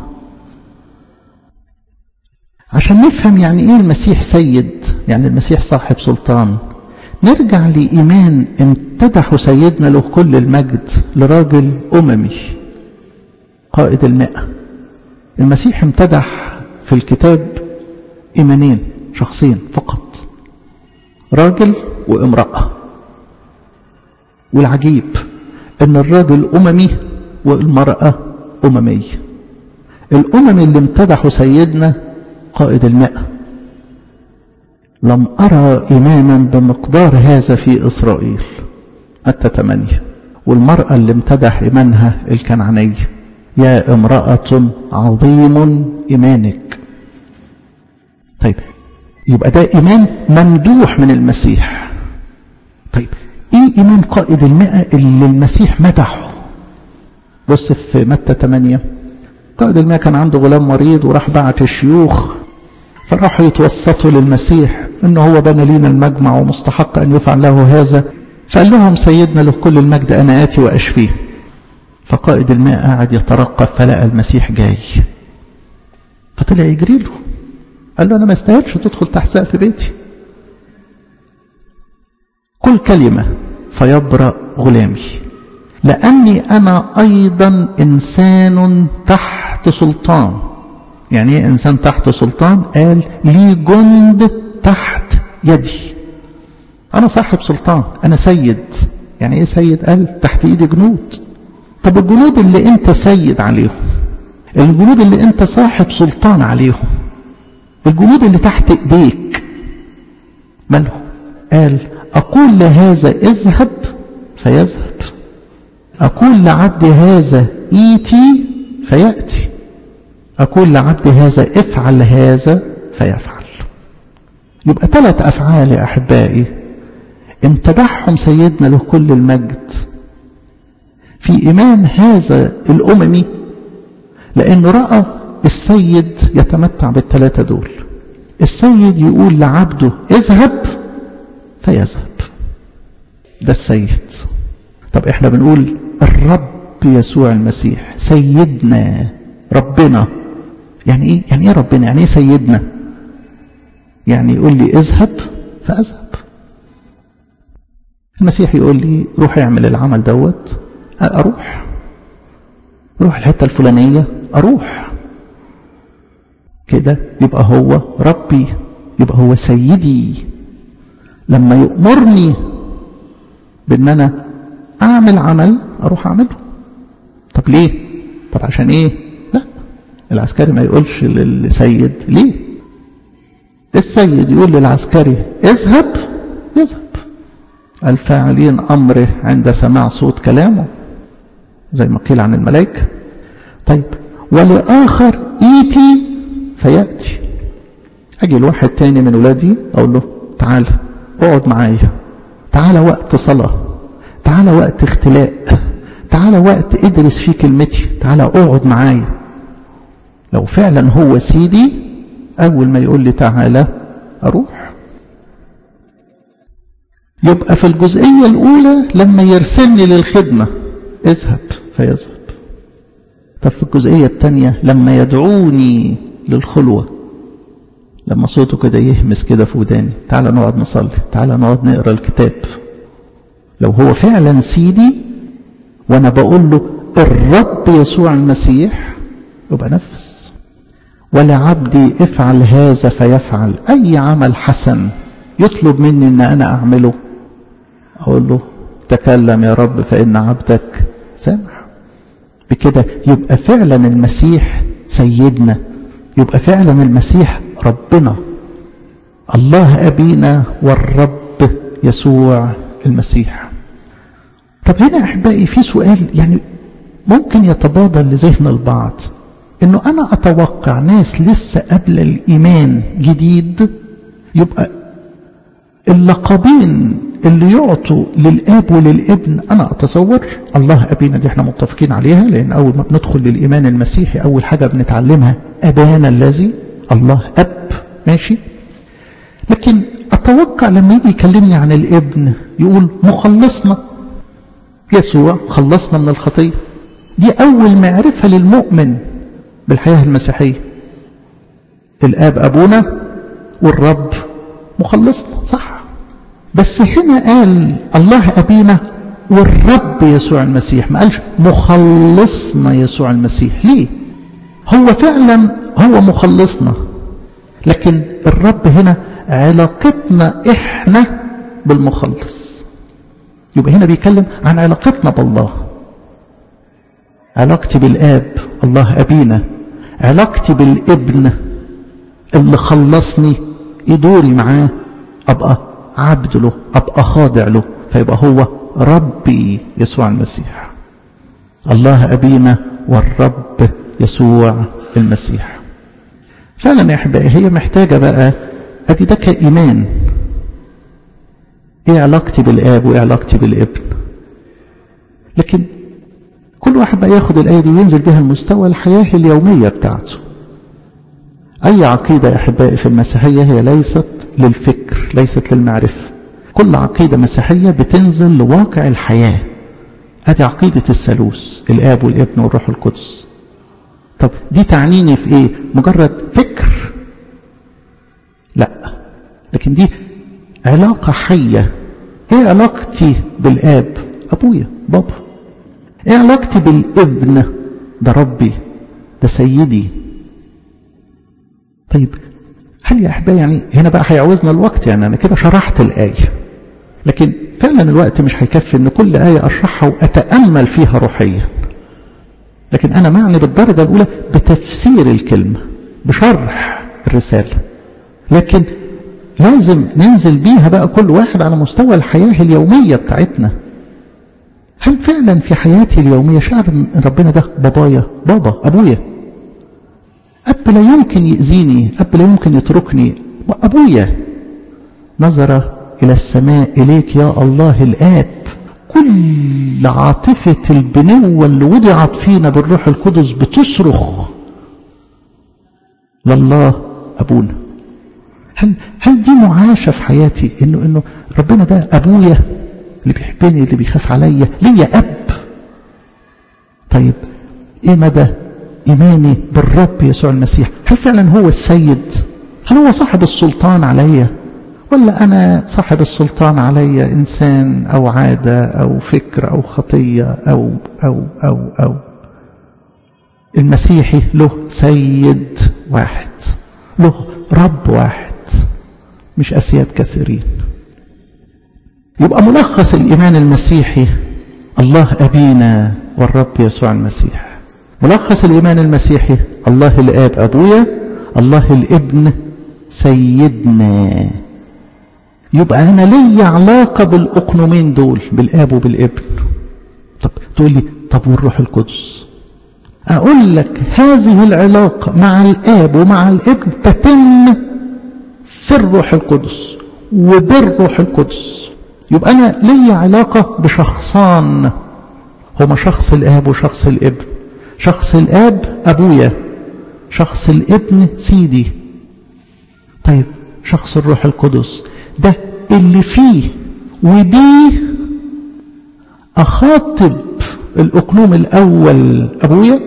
عشان نفهم يعني ايه المسيح سيد، يعني المسيح صاحب سلطان، نرجع لإيمان امتدحه سيدنا له كل المجد لراجل أممي قائد 100. المسيح امتدح في الكتاب إيمانين شخصين فقط، راجل وامرأة. والعجيب ان الراجل أممي والمرأة أممية. الأمم اللي امتدحوا سيدنا قائد 100. لم أرى إماما بمقدار هذا في إسرائيل، متى 8. والمرأة اللي امتدح إيمانها الكنعانية، يا امرأة عظيم إيمانك. طيب يبقى ده إيمان ممدوح من المسيح. طيب إيه إيمان قائد 100 اللي المسيح مدحه؟ بص في متى 8. قائد 100 كان عنده غلام مريض وراح بعت الشيوخ، فراحوا يتوسطوا للمسيح إنه هو بنى لينا المجمع ومستحق أن يفعل له هذا. فقال لهم سيدنا له كل المجد أنا آتي وأشفيه. فقائد 100 قاعد يترقب فلقى المسيح جاي، فطلع يجري له، قال له أنا ما استاهلش تدخل تحت سقف بيتي، كل كلمة فيبرأ غلامي، لأني أنا أيضا إنسان تحت سلطان. يعني إيه إنسان تحت سلطان؟ قال لي جند تحت يدي، أنا صاحب سلطان، أنا سيد. يعني إيه سيد؟ قال تحت إيدي جنود. طب الجنود اللي أنت سيد عليهم، الجنود اللي أنت صاحب سلطان عليهم، الجنود اللي تحت إيديك مالهم؟ قال أقول لهذا اذهب فيذهب، أقول لعبد هذا إيتي فيأتي، أقول لعبد هذا افعل هذا فيفعل. يبقى 3 أفعال يا أحبائي امتدحهم سيدنا له كل المجد في إيمان هذا الأممي، لأنه رأى السيد يتمتع بال3 دول. السيد يقول لعبده اذهب فيذهب، ده السيد. طب احنا بنقول الرب يسوع المسيح سيدنا ربنا. يعني ايه؟ يعني ايه ربنا؟ يعني ايه سيدنا؟ يعني يقول لي اذهب فاذهب. المسيح يقول لي روح اعمل العمل دوت، اروح. روح الحته الفلانيه، اروح. كده يبقى هو ربي، يبقى هو سيدي. لما يؤمرني بان انا اعمل عمل اروح اعمله. طب ليه؟ طب عشان ايه؟ لا، العسكري ما يقولش للسيد ليه. السيد يقول للعسكري اذهب يذهب. الفاعلين امره عند سماع صوت كلامه، زي ما قيل عن الملائكه. طيب ولآخر ايتي فيأتي. اجي لواحد تاني من ولادي اقول له تعال اقعد معايا، تعال وقت صلاة، تعال وقت اختلاء، تعال وقت ادرس فيه كلمتي، تعال اقعد معايا. لو فعلا هو سيدي اول ما يقول لي تعال اروح. يبقى في الجزئية الاولى لما يرسلني للخدمة اذهب فيذهب. طب في الجزئية الثانية لما يدعوني للخلوة، لما صوته كده يهمس كده في وداني، تعال نقعد نصلي، تعال نقعد نقرأ الكتاب. لو هو فعلا سيدي وانا بقول له الرب يسوع المسيح، يبقى نفذ. ولعبدي افعل هذا فيفعل. اي عمل حسن يطلب مني ان انا اعمله اقول له تكلم يا رب فان عبدك سامع. بكده يبقى فعلا المسيح سيدنا، يبقى فعلا المسيح ربنا، الله أبينا والرب يسوع المسيح. طب هنا أحبائي في سؤال يعني ممكن يتبادل لذهن البعض، إنه أنا أتوقع ناس لسه قبل الإيمان جديد يبقى اللقبين اللي يعطوا للآب وللابن، أنا أتصور الله أبينا دي احنا متفقين عليها، لأن أول ما بندخل للإيمان المسيحي أول حاجة بنتعلمها أبانا الذي، الله أب ماشي. لكن اتوقع لما يجي يكلمني عن الابن يقول مخلصنا، يسوع خلصنا من الخطية. دي اول معرفة للمؤمن بالحياة المسيحية. الاب ابونا والرب مخلصنا، صح. بس هنا قال الله ابينا والرب يسوع المسيح، ما قالش مخلصنا يسوع المسيح. ليه؟ هو فعلا هو مخلصنا، لكن الرب هنا علاقتنا احنا بالمخلص. يبقى هنا بيتكلم عن علاقتنا بالله. علاقتي بالاب الله ابينا، علاقتي بالابن اللي خلصني، ايه دوري معاه؟ ابقى عبد له، ابقى خاضع له، فيبقى هو ربي يسوع المسيح. الله ابينا والرب يسوع المسيح. فعلا يا احبائي هي محتاجة بقى ادي ده كإيمان. ايه علاقتي بالاب وايه علاقتي بالابن؟ لكن كل واحد بقى ياخد الآية دي وينزل بها المستوى الحياة اليومية بتاعته. أي عقيدة يا أحبائي في المسيحية هي ليست للفكر، ليست للمعرفة. كل عقيدة مسيحية بتنزل لواقع الحياة. هذه عقيدة الثالوث، الآب والابن والروح القدس. طب دي تعنيني في إيه؟ مجرد فكر؟ لا، لكن دي علاقة حية. إيه علاقتي بالآب؟ أبويا، بابا. إيه علاقتي بالابن؟ ده ربي، ده سيدي. طيب هل يا أحبائي يعني هنا بقى هيعوزنا الوقت؟ يعني أنا كده شرحت الآية، لكن فعلا الوقت مش هيكفي إن كل آية أشرحها وأتأمل فيها روحيا. لكن أنا معني بالدرجة الأولى بتفسير الكلمة، بشرح الرسالة. لكن لازم ننزل بيها بقى كل واحد على مستوى الحياة اليومية بتاعتنا. هل فعلا في حياتي اليومية شعر ان ربنا ده بابايا، بابا، أبويا؟ أب لا يمكن يأذيني، أب لا يمكن يتركني، أبويا. نظر إلى السماء إليك يا الله الآب. كل عاطفة البنوة اللي وضعت فينا بالروح القدس بتصرخ لله أبونا. هل دي معاشة في حياتي إنه ربنا ده أبويا اللي بيحبني، اللي بيخاف عليا، ليا أب؟ طيب إيه مدى إيماني بالرب يسوع المسيح؟ هل فعلا هو السيد؟ هل هو صاحب السلطان عليا؟ ولا أنا صاحب السلطان عليا إنسان أو عادة أو فكر أو خطية أو المسيحي له سيد واحد، له رب واحد، مش أسياد كثيرين. يبقى ملخص الإيمان المسيحي الله أبينا والرب يسوع المسيح. ملخص الإيمان المسيحي الله الآب أبويا، الله الابن سيدنا. يبقى أنا لي علاقة بالأقنومين دول، بالآب وبالابن. طب تقول لي طب والروح القدس؟ أقول لك هذه العلاقة مع الآب ومع الابن تتم في الروح القدس وبالروح القدس. يبقى أنا لي علاقة بشخصان، هما شخص الآب وشخص الابن. شخص الآب أبويا، شخص الابن سيدي. طيب شخص الروح القدس ده اللي فيه وبيه أخاطب الأقنوم الأول أبويا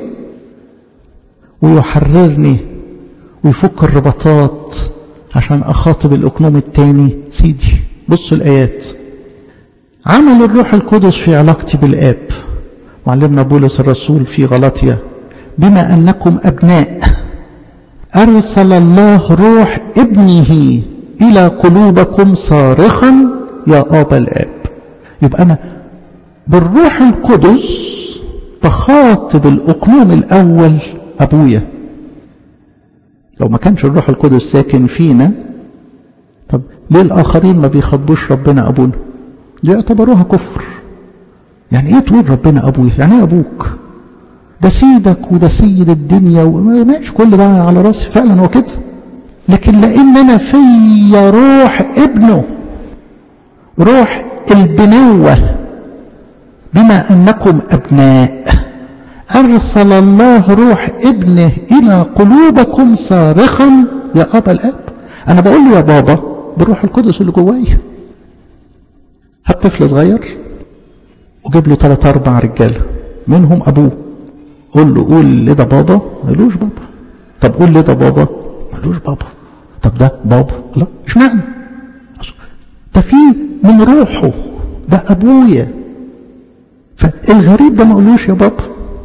ويحررني ويفك الرباطات عشان أخاطب الأقنوم الثاني سيدي. بصوا الآيات. عمل الروح القدس في علاقتي بالآب. معلمنا بولس الرسول في غلاطيا بما أنكم أبناء أرسل الله روح ابنه إلى قلوبكم صارخا يا أبا الآب. يبقى أنا بالروح القدس بخاطب الأقنوم الأول أبويا. لو ما كانش الروح القدس ساكن فينا، طب ليه الآخرين ما بيخاطبوش ربنا أبونا؟ دي يعتبروها كفر. يعني ايه تقول ربنا أبويا؟ يعني ايه أبوك؟ ده سيدك وده سيد الدنيا وماشي كل ده على راسي، فعلا هو كده. لكن لأن أنا في روح ابنه، روح البنوة، بما أنكم أبناء أرسل الله روح ابنه إلى قلوبكم صارخا يا أبا الآب. أنا بقول له يا بابا بالروح القدس اللي جوايا. هات طفل صغير وجيب له 3-4 رجالة منهم أبوه، قول له قول ليه ده بابا، مالوش بابا. طب قول ليه ده بابا، مالوش بابا. طب ده بابا، لا مش معنى ده فيه من روحه، ده أبويا. فالغريب ده ما قولوش يا بابا.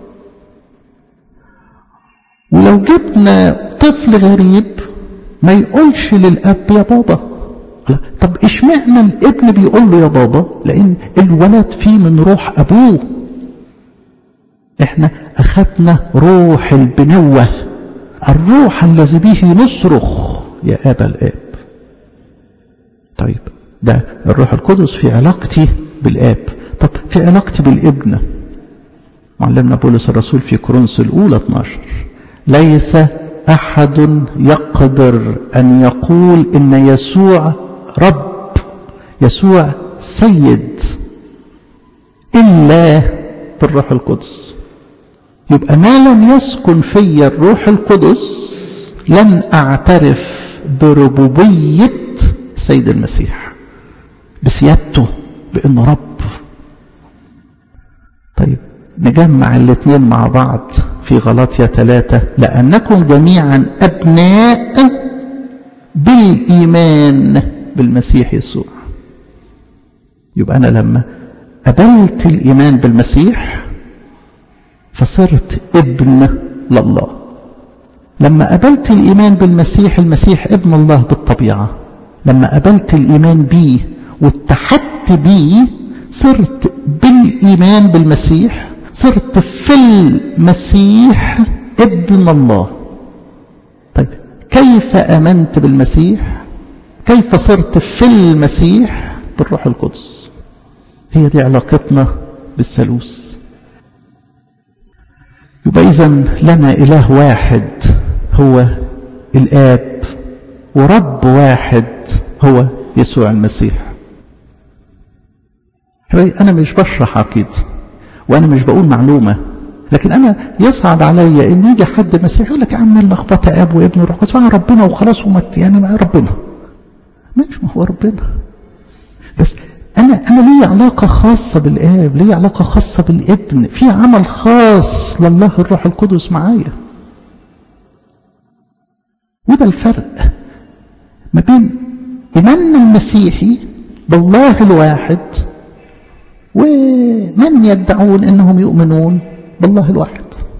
ولو جبنا طفل غريب ما يقولش للأب يا بابا. لا. طب اشمعنى الابن بيقول له يا بابا؟ لأن الولد فيه من روح أبوه. احنا أخذنا روح البنوة، الروح الذي به نصرخ يا أبا الآب. طيب ده الروح القدس في علاقتي بالآب. طب في علاقتي بالابن، معلمنا بولس الرسول في كورنثوس الأولى 12: ليس أحد يقدر أن يقول إن يسوع رب، يسوع سيد، إلا بالروح القدس. يبقى ما لم يسكن في الروح القدس لن أعترف بربوبية سيد المسيح، بسيادته، بأنه رب. طيب نجمع الاثنين مع بعض في غلاطية 3: لأنكم جميعا أبناء بالإيمان بالمسيح يسوع. يبقى أنا لما قبلت الإيمان بالمسيح فصرت ابن لله. لما قبلت الإيمان بالمسيح، المسيح ابن الله بالطبيعة. لما قبلت الإيمان بيه واتحدت بيه صرت بالإيمان بالمسيح، صرت في المسيح ابن الله. طيب كيف آمنت بالمسيح؟ كيف صرت في المسيح؟ بالروح القدس. هي دي علاقتنا بالثالوث. يبقى إذن لنا إله واحد هو الآب، ورب واحد هو يسوع المسيح. أنا مش بشرح عقيدة وأنا مش بقول معلومة، لكن أنا يصعب عليا إن يجي حد مسيحي يقول لك يا عم اللخبطة أب وابن وروح القدس، ربنا وخلاص يعني ما ربنا مش، ما هو ربنا بس أنا لي علاقة خاصة بالآب، لي علاقة خاصة بالابن، في عمل خاص لله الروح القدس معايا. وده الفرق ما بين إيماننا المسيحي بالله الواحد ومن يدعون أنهم يؤمنون بالله الواحد.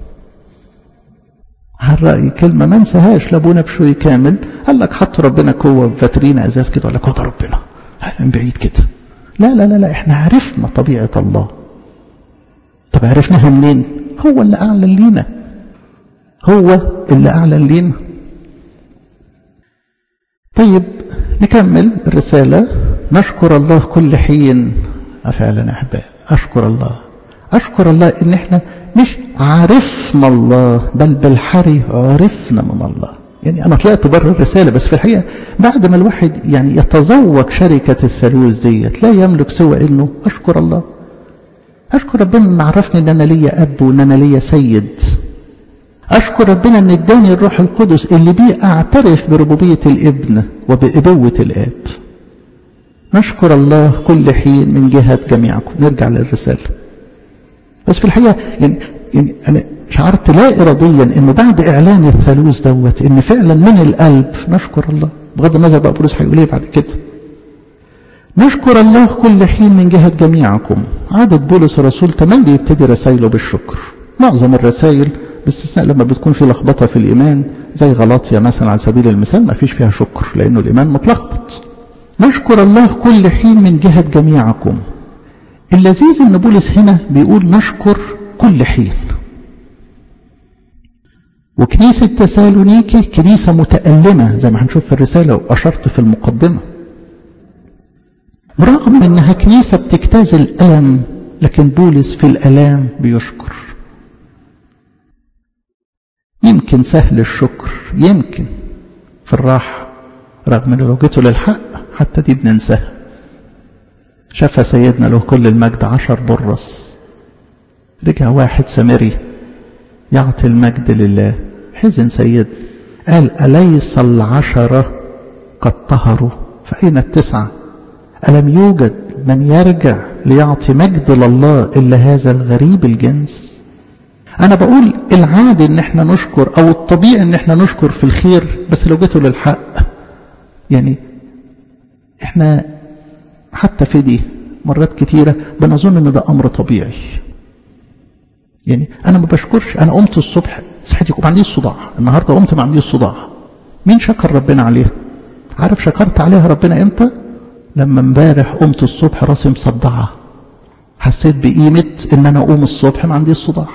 هالرأي كلمة ما انساهاش لابونا بشوي كامل، قال لك حط ربنا قوة بفاترينا أزاز كده، قال لك هو ده ربنا من بعيد كده. لا لا لا لا، احنا عرفنا طبيعة الله. طب عرفناها منين؟ هو اللي أعلن لينا، هو اللي أعلن لينا. طيب نكمل الرسالة. نشكر الله كل حين. فعلا أحباء أشكر الله إن احنا مش عرفنا الله، بل بالحري عرفنا من الله. يعني أنا طلعت بره الرسالة، بس في الحقيقة بعد ما الواحد يعني يتذوق شركة الثالوث ديت لا يملك سوى إنه أشكر الله. أشكر ربنا إن عرفني إن أنا ليا أب وإن أنا ليا سيد. أشكر ربنا إن اداني الروح القدس اللي بيه أعترف بربوبية الابن وبأبوة الآب. نشكر الله كل حين من جهة جميعكم. نرجع للرسالة. بس في الحقيقة يعني أنا شعرت لا إراديا إنه بعد إعلان الثالوث دوت إن فعلا من القلب نشكر الله، بغض النظر بقى بولس هيقول إيه بعد كده. نشكر الله كل حين من جهة جميعكم. عادة بولس الرسول تملي يبتدي رسائله بالشكر. معظم الرسائل باستثناء لما بتكون في لخبطة في الإيمان زي غلاطيا مثلا على سبيل المثال ما فيش فيها شكر لأنه الإيمان متلخبط. نشكر الله كل حين من جهة جميعكم. اللذيذ ان بولس هنا بيقول نشكر كل حين. وكنيسة تسالونيكي كنيسة متألمة زي ما هنشوف في الرسالة وأشرت في المقدمة. رغم انها كنيسة بتجتاز الألم لكن بولس في الألام بيشكر. يمكن سهل الشكر، يمكن في الراحة، رغم ان لو جيتوا للحق حتى دي بننساها. شاف سيدنا له كل المجد 10 برص، رجع واحد سامري يعطي المجد لله، حزن سيدنا قال أليس 10 قد طهروا، فأين التسعة؟ ألم يوجد من يرجع ليعطي مجد لله إلا هذا الغريب الجنس؟ أنا بقول العادي إن احنا نشكر، أو الطبيعي إن احنا نشكر في الخير، بس لو جيتوا للحق يعني احنا حتى في دي مرات كتيرة بنظن إن ده أمر طبيعي. يعني أنا ما بشكرش، أنا قمت الصبح صحتي ما عنديش صداع، النهاردة قمت ما عنديش صداع، مين شكر ربنا عليها؟ عارف شكرت عليها ربنا إمتى؟ لما امبارح قمت الصبح راسي مصدعة، حسيت بقيمة إن أنا أقوم الصبح ما عنديش صداع.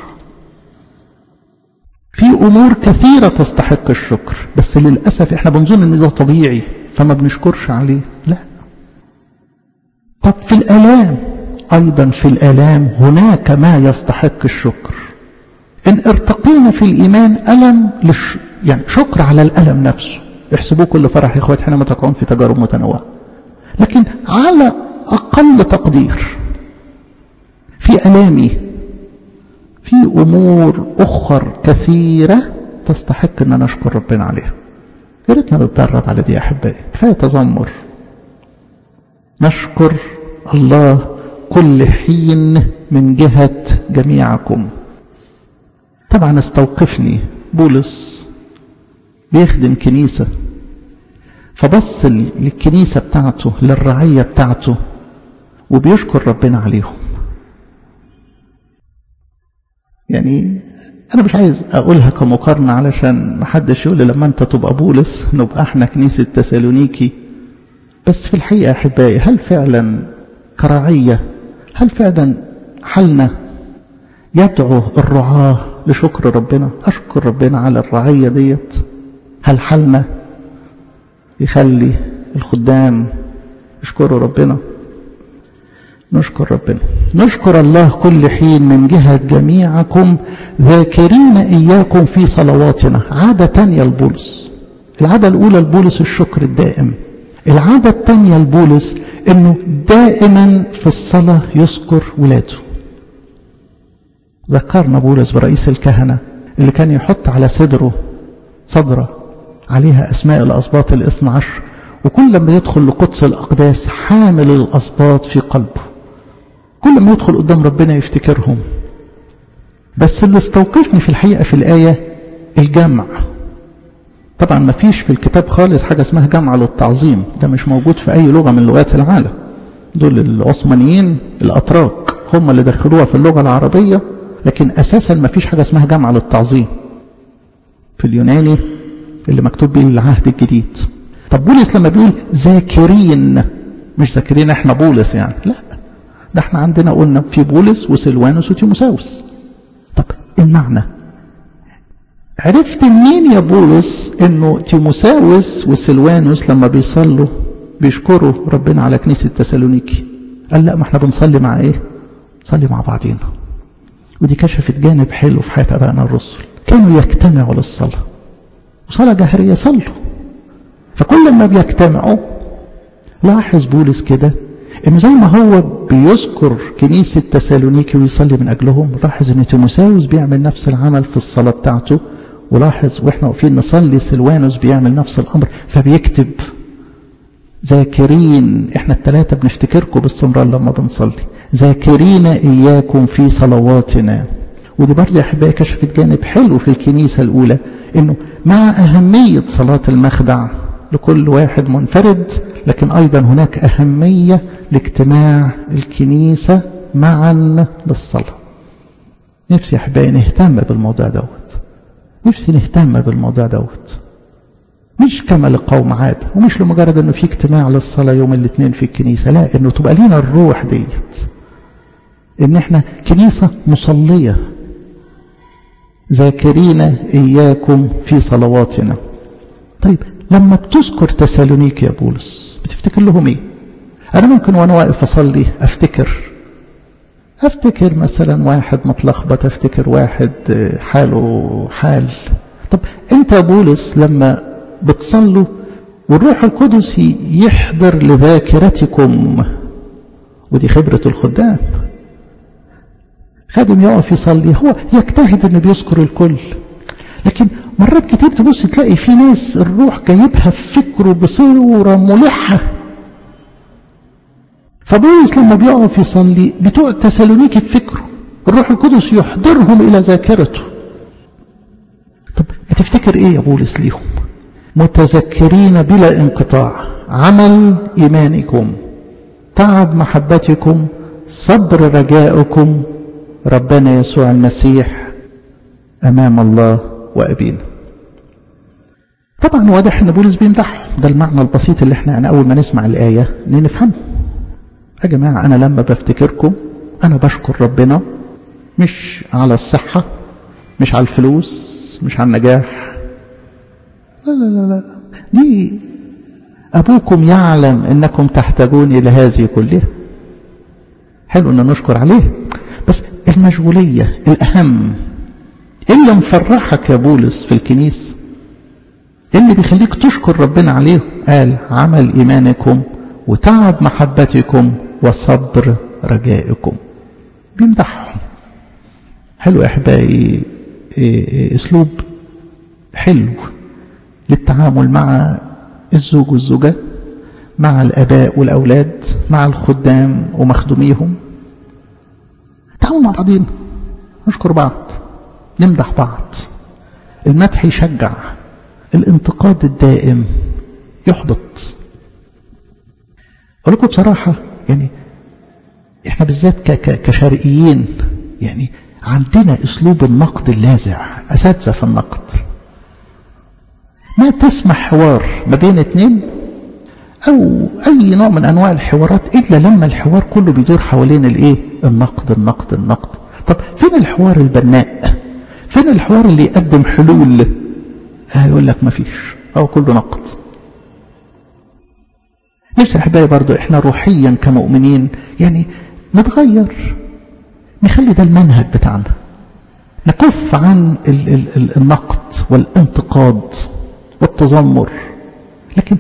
في أمور كثيرة تستحق الشكر، بس للأسف إحنا بنظن إن ده طبيعي فما بنشكرش عليه. لا. طب في الآلام أيضا، في الآلام هناك ما يستحق الشكر. إن ارتقينا في الإيمان ألم يعني شكر على الألم نفسه. احسبوه كل فرح يا إخوات حينما تقعون في تجارب متنوعة، لكن على أقل تقدير في ألامي في أمور أخر كثيرة تستحق أن نشكر ربنا عليها. يا ريتنا نتدرب على دي يا أحبائي، كفاية تذمر. نشكر الله كل حين من جهة جميعكم. طبعا استوقفني بولس بيخدم كنيسة، فبص للكنيسة بتاعته، للرعية بتاعته، وبيشكر ربنا عليهم. يعني أنا مش عايز أقولها كمقارنة علشان محدش يقول لما أنت تبقى بولس نبقى احنا كنيسة تسالونيكي، بس في الحقيقة يا أحبائي هل فعلا كرعية، هل فعلا حالنا يدعو الرعاة لشكر ربنا؟ أشكر ربنا على الرعية ديت. هل حالنا يخلي الخدام يشكروا ربنا؟ نشكر ربنا. نشكر الله كل حين من جهة جميعكم ذاكرين إياكم في صلواتنا. عادة تانية لبولس. العادة الأولى لبولس الشكر الدائم. العادة الثانية لبولس انه دائما في الصلاة يذكر ولاده. ذكرنا بولس برئيس الكهنة اللي كان يحط على صدره عليها اسماء الاسباط 12، وكل ما يدخل لقدس الاقداس حامل الاسباط في قلبه، كل ما يدخل قدام ربنا يفتكرهم. بس اللي استوقفني في الحقيقة في الآية الجمع. طبعا ما فيش في الكتاب خالص حاجة اسمها جمع للتعظيم، ده مش موجود في أي لغة من لغات العالم. دول العثمانيين الأتراك هم اللي دخلوها في اللغة العربية، لكن أساسا ما فيش حاجة اسمها جمع للتعظيم في اليوناني اللي مكتوب به العهد الجديد. طب بولس لما بيقول ذاكرين، مش ذاكرين احنا بولس يعني، لا، ده احنا عندنا قلنا في بولس وسلوانوس وتيموساوس. طب المعنى عرفت منين يا بولس انه تيموساوس وسلوانوس لما بيصلوا بيشكروا ربنا على كنيسة تسالونيكي؟ قال لا، ما احنا بنصلي مع ايه؟ صلي مع بعضينا. ودي كشفت جانب حلو في حياة ابائنا الرسل، كانوا يجتمعوا للصلاة وصلاة جهرية صلوا. فكل ما بيجتمعوا لاحظ بولس كده انه زي ما هو بيذكر كنيسة تسالونيكي ويصلي من اجلهم، لاحظ ان تيموساوس بيعمل نفس العمل في الصلاة بتاعته، ولاحظ واحنا واقفين نصلي سلوانوس بيعمل نفس الامر، فبيكتب ذاكرين. احنا الثلاثة بنفتكركم باستمرار لما بنصلي، ذاكرين اياكم في صلواتنا. ودي برضه يا احبائي كشفت جانب حلو في الكنيسة الاولى، انه مع اهمية صلاة المخدع لكل واحد منفرد، لكن ايضا هناك اهمية لاجتماع الكنيسة معا للصلاة. نفسي يا احبائي نهتم بالموضوع دوت، نفسي نهتم بالموضوع دوت، مش كما لقوم عادة، ومش لمجرد انه في اجتماع للصلاة يوم الاثنين في الكنيسة، لا، انه تبقى لينا الروح ديت، ان احنا كنيسة مصلية. ذاكرين اياكم في صلواتنا. طيب لما بتذكر تسالونيك يا بولس بتفتكر لهم ايه؟ انا ممكن وانا واقف اصلي افتكر مثلا واحد متلخبط، افتكر واحد حاله حال. طب انت يا بولس لما بتصلوا والروح القدس يحضر لذاكرتكم، ودي خبرة الخدام، خادم يقف يصلي هو يجتهد انه بيذكر الكل، لكن مرات كتير تبص تلاقي في ناس الروح جايبها في فكره بصورة ملحة. فبولس لما بيقف يصلي بتوع تسالونيكي في فكره، الروح القدس يحضرهم إلى ذاكرته. طب بتفتكر إيه يا بولس ليهم؟ متذكرين بلا انقطاع عمل إيمانكم، تعب محبتكم، صبر رجائكم، ربنا يسوع المسيح أمام الله وأبينا. طبعا واضح ان بولس بيمدحه، ده المعنى البسيط اللي احنا يعني اول ما نسمع الآية نفهمه. يا جماعة انا لما بفتكركم انا بشكر ربنا، مش على الصحة، مش على الفلوس، مش على النجاح، لا لا لا لا، دي ابوكم يعلم انكم تحتاجون الى هذه كلها. حلو ان نشكر عليه، بس المشغولية الاهم. ايه اللي مفرحك يا بولس في الكنيسة؟ ايه اللي بيخليك تشكر ربنا عليه؟ قال عمل ايمانكم وتعب محبتكم وصبر رجائكم. بيمدحهم. حلو يا احبائي، اسلوب حلو للتعامل مع الزوج والزوجة، مع الاباء والاولاد، مع الخدام ومخدوميهم. تعاونوا مع بعضين، نشكر بعض، نمدح بعض. المدح يشجع، الانتقاد الدائم يحبط. أقول لكم بصراحة يعني احنا بالذات كشرقيين يعني عندنا اسلوب النقد اللاذع، اساتذة في النقد. ما تسمح حوار ما بين اتنين او اي نوع من انواع الحوارات الا لما الحوار كله بيدور حوالين الايه؟ النقد النقد النقد. طب فين الحوار البناء؟ فين الحوار اللي يقدم حلول؟ يقول لك ما فيش، او كله نقد. نفس احبائي برضو احنا روحيا كمؤمنين يعني نتغير، نخلي ده المنهج بتاعنا، نكف عن النقد والانتقاد والتذمر، لكن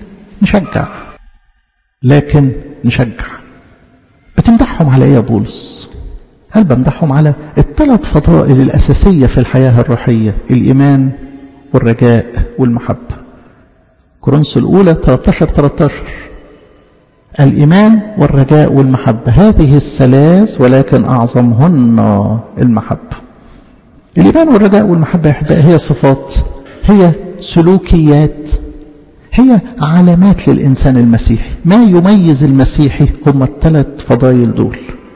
نشجع. بتمدحهم على ايه يا بولس؟ هل بمدحهم على الثلاث فضائل الأساسية في الحياة الروحية: الإيمان والرجاء والمحبة. كورنثوس الأولى 13 الإيمان والرجاء والمحبة، هذه الثلاث ولكن أعظمهن المحبة. الإيمان والرجاء والمحبة يا أحبائي هي صفات، هي سلوكيات، هي علامات للإنسان المسيحي. ما يميز المسيحي هم الثلاث فضائل دول.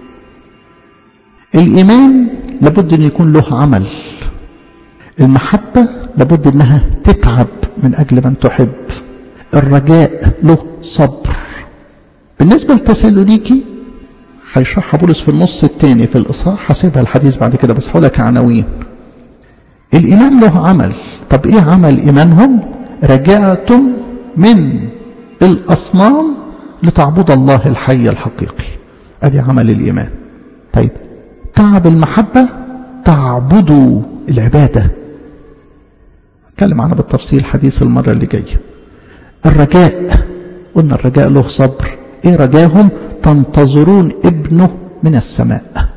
الإيمان لابد أن يكون له عمل، المحبة لابد أنها تتعب من أجل من تحب، الرجاء له صبر. بالنسبة لتسالونيكي هيشرحها بولس في النص الثاني في الإصحاح، هسيبها الحديث بعد كده بس هقولك عناوين. الإيمان له عمل. طب إيه عمل إيمانهم؟ رجعتم من الأصنام لتعبد الله الحي الحقيقي. أدي عمل الإيمان. طيب تعب المحبة، تعبدوا العبادة، نتكلم عنها بالتفصيل حديث المرة اللي جاية. الرجاء، قلنا الرجاء له صبر. ايه رجاهم؟ تنتظرون ابنه من السماء.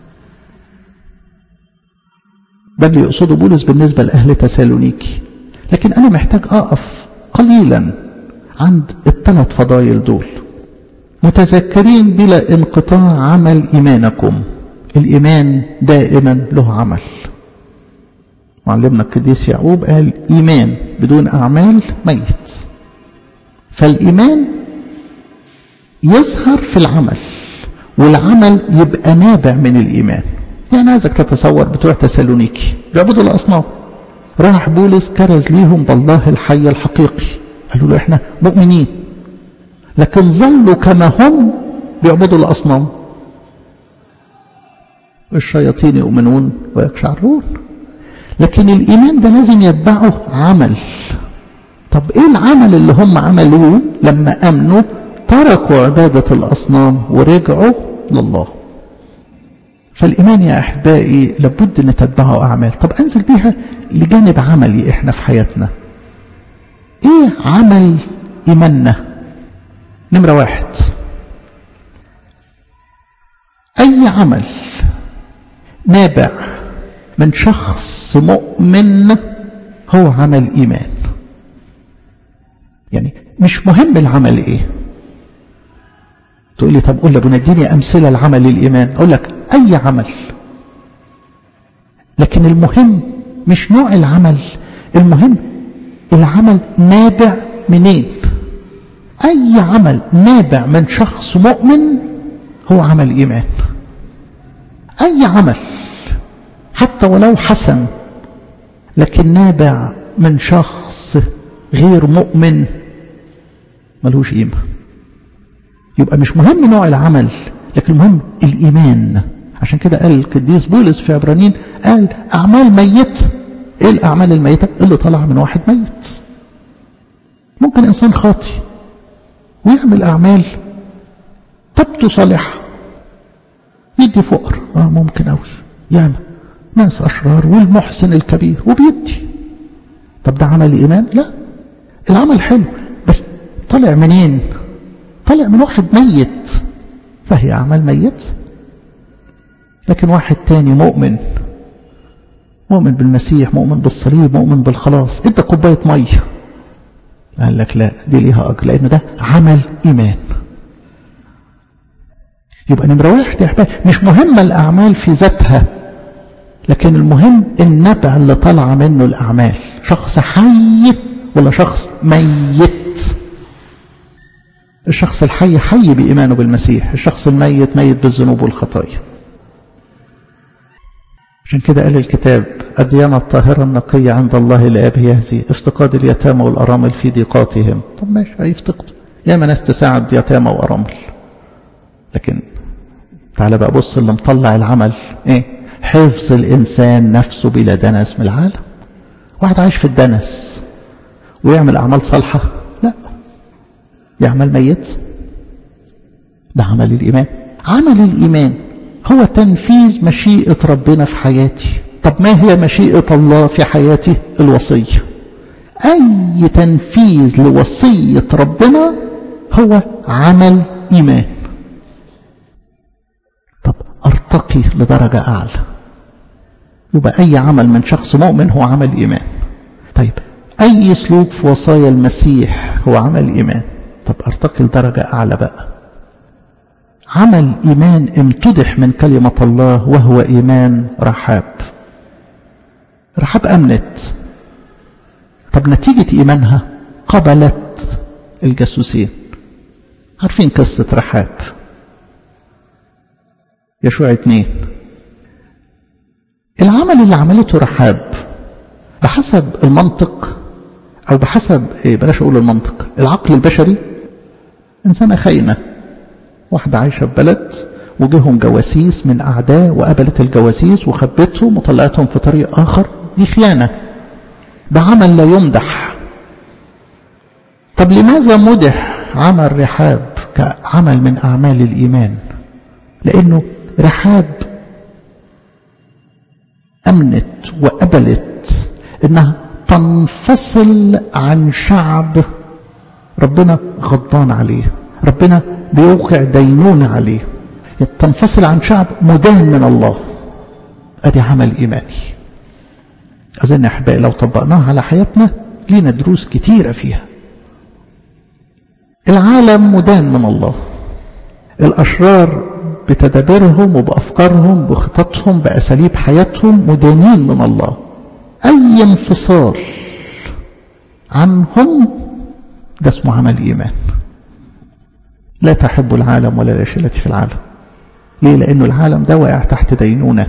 ده اللي يقصده بولس بالنسبة لأهل تسالونيكي. لكن أنا محتاج أقف قليلا عند الثلاث فضائل دول. متذكرين بلا انقطاع عمل إيمانكم. الإيمان دائما له عمل. معلمنا القديس يعقوب قال إيمان بدون أعمال ميت. فالإيمان يظهر في العمل، والعمل يبقى نابع من الإيمان. يعني عايزك تتصور بتوع تسالونيكي بيعبدوا الأصنام، راح بولس كرز ليهم بالله الحي الحقيقي، قالوا له احنا مؤمنين، لكن ظلوا كما هم بيعبدوا الأصنام. الشياطين يؤمنون ويقشعرون، لكن الإيمان ده لازم يتبعه عمل. طب ايه العمل اللي هم عملوه لما امنوا؟ تركوا عبادة الأصنام ورجعوا لله. فالإيمان يا أحبائي لابد أن تتبعه أعمال. طب أنزل بيها لجانب عملي إحنا في حياتنا. إيه عمل إيماننا؟ نمرة 1، أي عمل نابع من شخص مؤمن هو عمل إيمان. يعني مش مهم العمل إيه. تقول لي طب قول لابونا اديني أمثلة العمل الإيمان. أقول لك أي عمل، لكن المهم مش نوع العمل، المهم العمل نابع منين. أي عمل نابع من شخص مؤمن هو عمل إيمان. أي عمل حتى ولو حسن لكن نابع من شخص غير مؤمن ملوش قيمة. يبقى مش مهم نوع العمل، لكن المهم الإيمان. عشان كده قال القديس بولس في عبرانيين قال أعمال ميت. إيه الأعمال الميتة؟ اللي طلع من واحد ميت. ممكن إنسان خاطي ويعمل أعمال تبدو صالحة، يدي فقر، ممكن أوي، ياما ناس أشرار والمحسن الكبير وبيدي. طب ده عمل إيمان؟ لا، العمل حلو بس طلع منين؟ طلع من واحد ميت، فهي أعمال ميت. لكن واحد تاني مؤمن بالمسيح، مؤمن بالصليب، مؤمن بالخلاص، ادى كوباية مية، قال لك لا دي ليها أجر، لأنه ده عمل إيمان. يبقى نمرة واحد يا أحباب مش مهمة الأعمال في ذاتها، لكن المهم النبع اللي طلع منه الأعمال، شخص حي ولا شخص ميت. الشخص الحي حي بإيمانه بالمسيح، الشخص الميت ميت بالذنوب والخطايا. عشان كده قال الكتاب الديانة الطاهرة النقية عند الله الآب هي هذه، افتقاد اليتامى والأرامل في ضيقاتهم. طب ماشي، هيفتقدوا، ياما ناس تساعد يتامى وأرامل. لكن تعالى بقى بص اللي مطلع العمل ايه؟ حفظ الإنسان نفسه بلا دنس من العالم. واحد عايش في الدنس ويعمل أعمال صالحة؟ لا، يعمل ميت. ده عمل الإيمان. عمل الإيمان هو تنفيذ مشيئة ربنا في حياتي. طب ما هي مشيئة الله في حياتي؟ الوصية. أي تنفيذ لوصية ربنا هو عمل إيمان. طب أرتقي لدرجة أعلى، يبقى أي عمل من شخص مؤمن هو عمل إيمان. طيب أي سلوك في وصايا المسيح هو عمل إيمان. طب أرتقي لدرجة أعلى بقى، عمل إيمان امتدح من كلمة الله، وهو إيمان رحاب. رحاب أمنت. طب نتيجة إيمانها قبلت الجاسوسين. عارفين قصة رحاب؟ يشوع 2. العمل اللي عملته رحاب بحسب المنطق، أو بحسب بلاش أقول المنطق، العقل البشري، إنسانة خاينة، واحدة عايشة في بلد وجيهم جواسيس من أعداء وقبلت الجواسيس وخبتهم وطلعتهم في طريق آخر. دي خيانة، ده عمل لا يمدح. طب لماذا مدح عمل رحاب كعمل من أعمال الإيمان؟ لأنه رحاب أمنت وقبلت إنها تنفصل عن شعب ربنا غضبان عليه، ربنا بيوقع دينونة عليه، تنفصل عن شعب مدان من الله. أدي عمل إيماني. أظن أحبائي لو طبقناها على حياتنا لينا دروس كتيرة فيها. العالم مدان من الله، الأشرار بتدابيرهم وبأفكارهم بخططهم بأساليب حياتهم مدانين من الله. أي انفصال عنهم ده اسمه عمل إيمان. لا تحب العالم ولا الأشياء التي في العالم. ليه؟ لأنه العالم ده واقع تحت دينونة.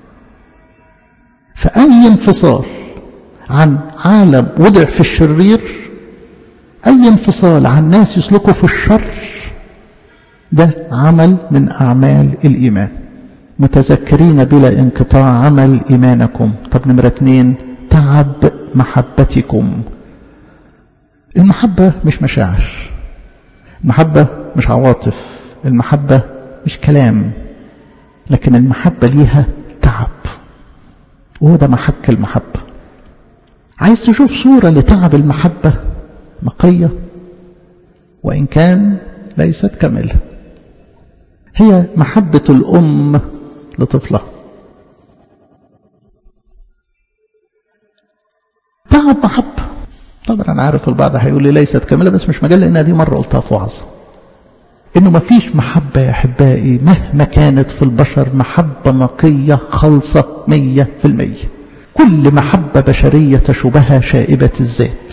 فأي انفصال عن عالم وضع في الشرير، أي انفصال عن ناس يسلكوا في الشر، ده عمل من أعمال الإيمان. متذكرين بلا انقطاع عمل إيمانكم. طب نمرة 2 تعب محبتكم. المحبة مش مشاعر، المحبة مش عواطف، المحبة مش كلام، لكن المحبة ليها تعب، وهو ده محك المحبة. عايز تشوف صورة لتعب المحبة؟ نقية وإن كان ليست كاملة، هي محبة الأم لطفلها. تعب محبة. طبعا أنا عارف البعض هيقول لي ليست كاملة، بس مش مجال، لأنها دي مرة قلتها في وعظة، إنه ما فيش محبة يا أحبائي مهما كانت في البشر محبة نقية خالصة 100%. كل محبة بشرية تشبهها شائبة الذات.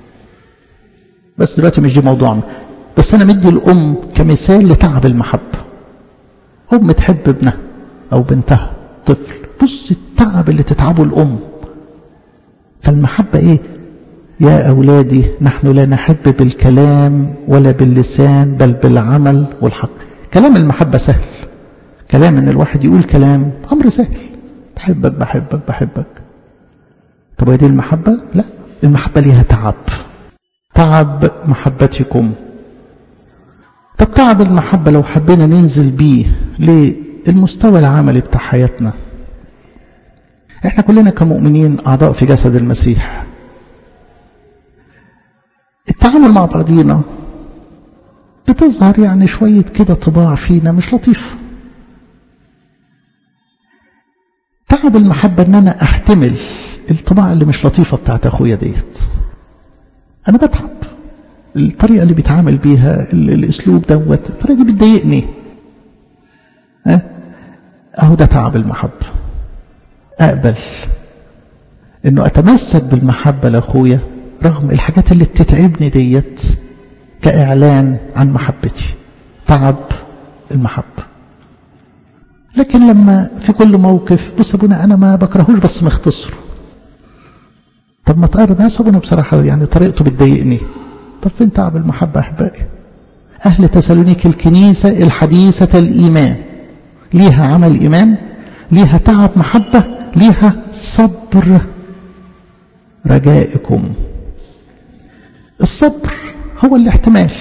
بس دلوقتي مش دي موضوعنا، بس أنا مدي الأم كمثال لتعب المحبة. أم تحب ابنها أو بنتها طفل، بص التعب اللي تتعبه الأم. فالمحبة إيه؟ يا أولادي نحن لا نحب بالكلام ولا باللسان بل بالعمل والحق. كلام المحبة سهل، كلام إن الواحد يقول كلام أمر سهل، بحبك بحبك بحبك. طب دي المحبة؟ لا، المحبة ليها تعب. تعب محبتكم. طب تعب المحبة لو حبينا ننزل بيه للمستوى العملي بتاع حياتنا، احنا كلنا كمؤمنين أعضاء في جسد المسيح. التعامل مع بعضينا بتظهر يعني شوية كده طباع فينا مش لطيفة. تعب المحبة ان انا احتمل الطباع اللي مش لطيفة بتاعت اخويا ديت. انا بتعب الطريقة اللي بيتعامل بيها، الاسلوب دوت، الطريقة دي بتضايقني. اهو ده تعب المحبة. اقبل انه اتمسك بالمحبة لاخويا رغم الحاجات اللي بتتعبني ديت كاعلان عن محبتي. تعب المحبة. لكن لما في كل موقف بص ابونا انا ما بكرهوش بس مختصره، طب ما تقرب يا ابونا بصراحة يعني طريقته بتضايقني. طب فين تعب المحبة احبائي؟ اهل تسالونيك الكنيسة الحديثة الايمان ليها عمل ايمان، ليها تعب محبة، ليها صبر رجائكم. الصبر هو الاحتمال،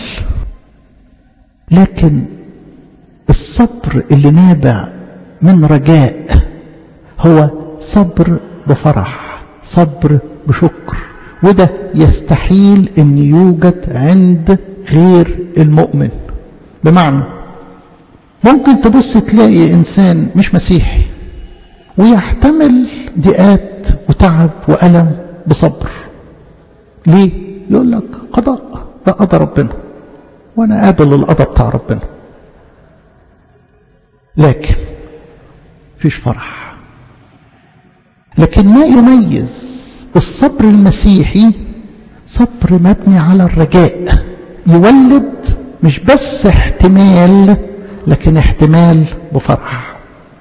لكن الصبر اللي نابع من رجاء هو صبر بفرح، صبر بشكر، وده يستحيل ان يوجد عند غير المؤمن. بمعنى ممكن تبص تلاقي انسان مش مسيحي ويحتمل ضيقات وتعب وألم بصبر. ليه؟ يقول لك قضاء، ده قضى ربنا وانا قابل القضاء بتاع ربنا. لكن فيش فرح. لكن ما يميز الصبر المسيحي صبر مبني على الرجاء، يولد مش بس احتمال لكن احتمال بفرح.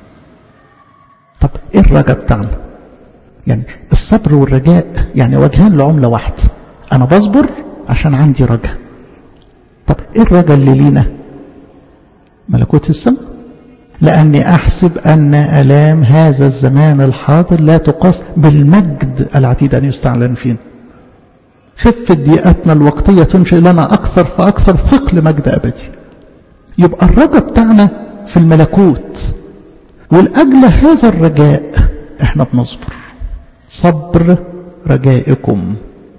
طب ايه الرجاء بتاعنا؟ يعني الصبر والرجاء يعني وجهان لعملة واحدة. انا بصبر عشان عندي رجاء. طب ايه الرجاء اللي لينا؟ ملكوت السماء. لاني احسب ان الام هذا الزمان الحاضر لا تقاس بالمجد العتيد ان يستعلن فينا. خفة ضيقتنا الوقتية تنشئ لنا اكثر فاكثر ثقل مجد ابدي. يبقى الرجاء بتاعنا في الملكوت، ولأجل هذا الرجاء احنا بنصبر. صبر رجائكم.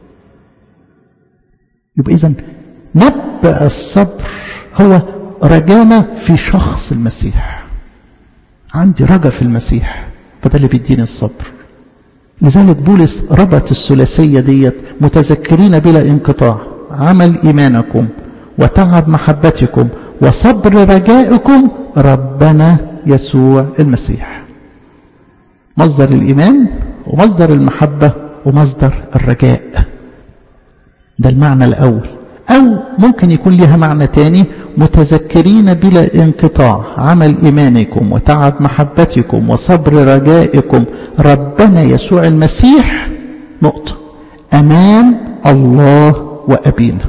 يبقى إذن نبع الصبر هو رجانا في شخص المسيح. عندي رجاء في المسيح، فده اللي بيديني الصبر. لذلك بولس ربط الثلاثية ديت متذكرين بلا انقطاع عمل إيمانكم وتعب محبتكم وصبر رجائكم ربنا يسوع المسيح. مصدر الإيمان ومصدر المحبة ومصدر الرجاء. ده المعنى الأول. أو ممكن يكون لها معنى تاني، متذكرين بلا انقطاع عمل إيمانكم وتعب محبتكم وصبر رجائكم ربنا يسوع المسيح نقطة أمام الله وأبينا.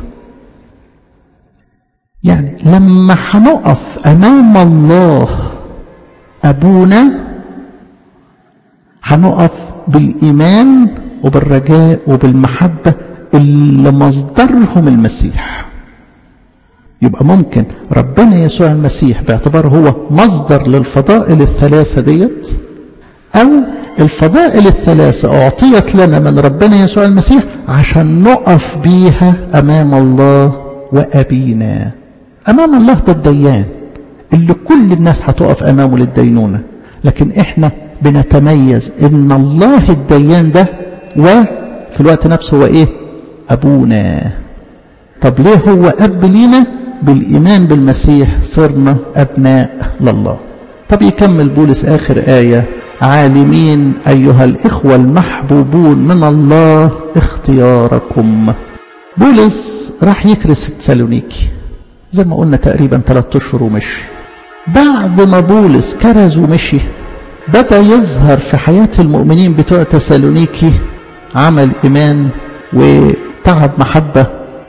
يعني لما هنقف أمام الله أبونا هنقف بالإيمان وبالرجاء وبالمحبة اللي مصدرهم المسيح. يبقى ممكن ربنا يسوع المسيح باعتباره هو مصدر للفضائل الثلاثة ديت، أو الفضائل الثلاثة أعطيت لنا من ربنا يسوع المسيح عشان نقف بيها أمام الله وأبينا. أمام الله ده الديان اللي كل الناس هتقف أمامه للدينونة، لكن إحنا بنتميز إن الله الديان ده في الوقت نفسه هو ايه؟ أبونا. طب ليه هو أب لينا؟ بالإيمان بالمسيح صرنا أبناء لله. طب يكمل بولس آخر آية: عالمين أيها الإخوة المحبوبون من الله اختياركم. بولس راح يكرس في تسالونيكي زي ما قلنا تقريبا 3 أشهر ومشي. بعد ما بولس كرز ومشي بدأ يظهر في حياة المؤمنين بتوع تسالونيكي عمل إيمان وتعب محبة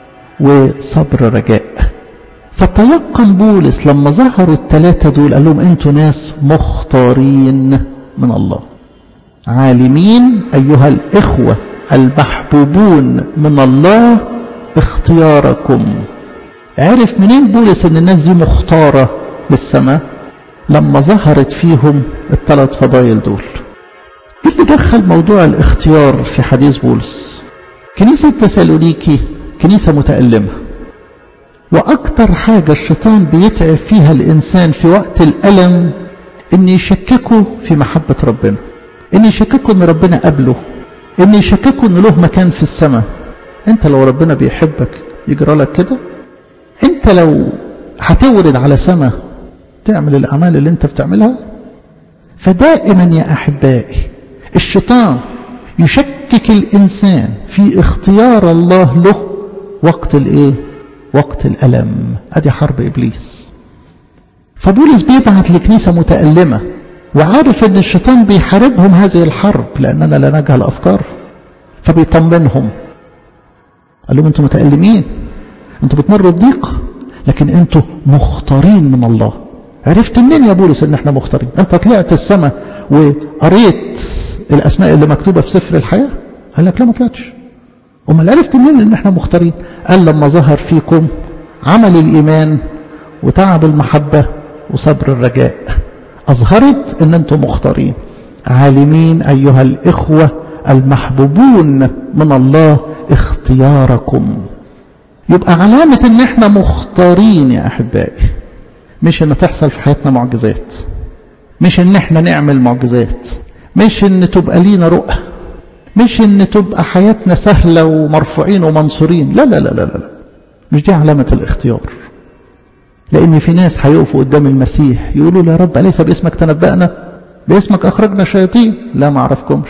وصبر رجاء. فتيقن بولس لما ظهروا ال3 دول قال لهم انتوا ناس مختارين من الله. عالمين أيها الإخوة المحبوبون من الله اختياركم. عرف منين بولس ان الناس دي مختارة للسماء؟ لما ظهرت فيهم ال3 فضائل دول. ايه اللي دخل موضوع الاختيار في حديث بولس؟ كنيسة تسالونيكي كنيسة متألمة، واكتر حاجة الشيطان بيتعب فيها الانسان في وقت الألم ان يشككوا في محبة ربنا، ان يشككوا ان ربنا قبله، ان يشككوا ان له مكان في السماء. انت لو ربنا بيحبك يجرى لك كده؟ انت لو هتورد على سماء تعمل الاعمال اللي انت بتعملها؟ فدائما يا احبائي الشيطان يشكك الانسان في اختيار الله له وقت الايه؟ وقت الالم. ادي حرب ابليس. فبولس بيبعت لكنيسة متألمة وعارف ان الشيطان بيحاربهم هذه الحرب لاننا لا نجهل افكار، فبيطمنهم قال لهم انتم متألمين، انتم بتمروا بضيق، لكن انتم مختارين من الله. عرفت منين يا بولس ان احنا مختارين؟ انت طلعت السماء وقريت الاسماء اللي مكتوبة في سفر الحياة؟ قال لك لا ما طلعتش. امال عرفت منين ان احنا مختارين؟ قال لما ظهر فيكم عمل الايمان وتعب المحبة وصبر الرجاء، اظهرت ان انتم مختارين. عالمين ايها الاخوة المحبوبون من الله اختياركم. يبقى علامة ان احنا مختارين يا احبائي مش ان تحصل في حياتنا معجزات، مش ان احنا نعمل معجزات، مش ان تبقى لينا رؤى، مش ان تبقى حياتنا سهلة ومرفوعين ومنصورين. لا لا لا لا لا، مش دي علامة الاختيار. لان في ناس هيقفوا قدام المسيح يقولوا له يا رب أليس باسمك تنبأنا؟ باسمك اخرجنا شياطين؟ لا ما اعرفكمش.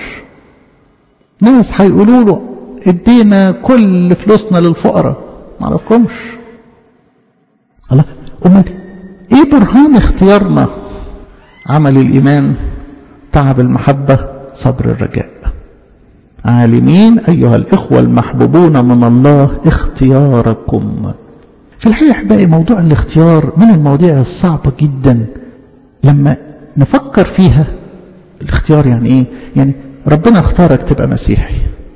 ناس هيقولوا له ادينا كل فلوسنا للفقراء؟ ما اعرفكمش. الله، امال ايه برهان اختيارنا؟ عمل الايمان، تعب المحبة، صبر الرجاء. عالمين ايها الاخوة المحبوبون من الله اختياركم. في الحقيقة احبائي موضوع الاختيار من المواضيع الصعبة جدا لما نفكر فيها. الاختيار يعني ايه؟ يعني ربنا اختارك تبقى مسيحي،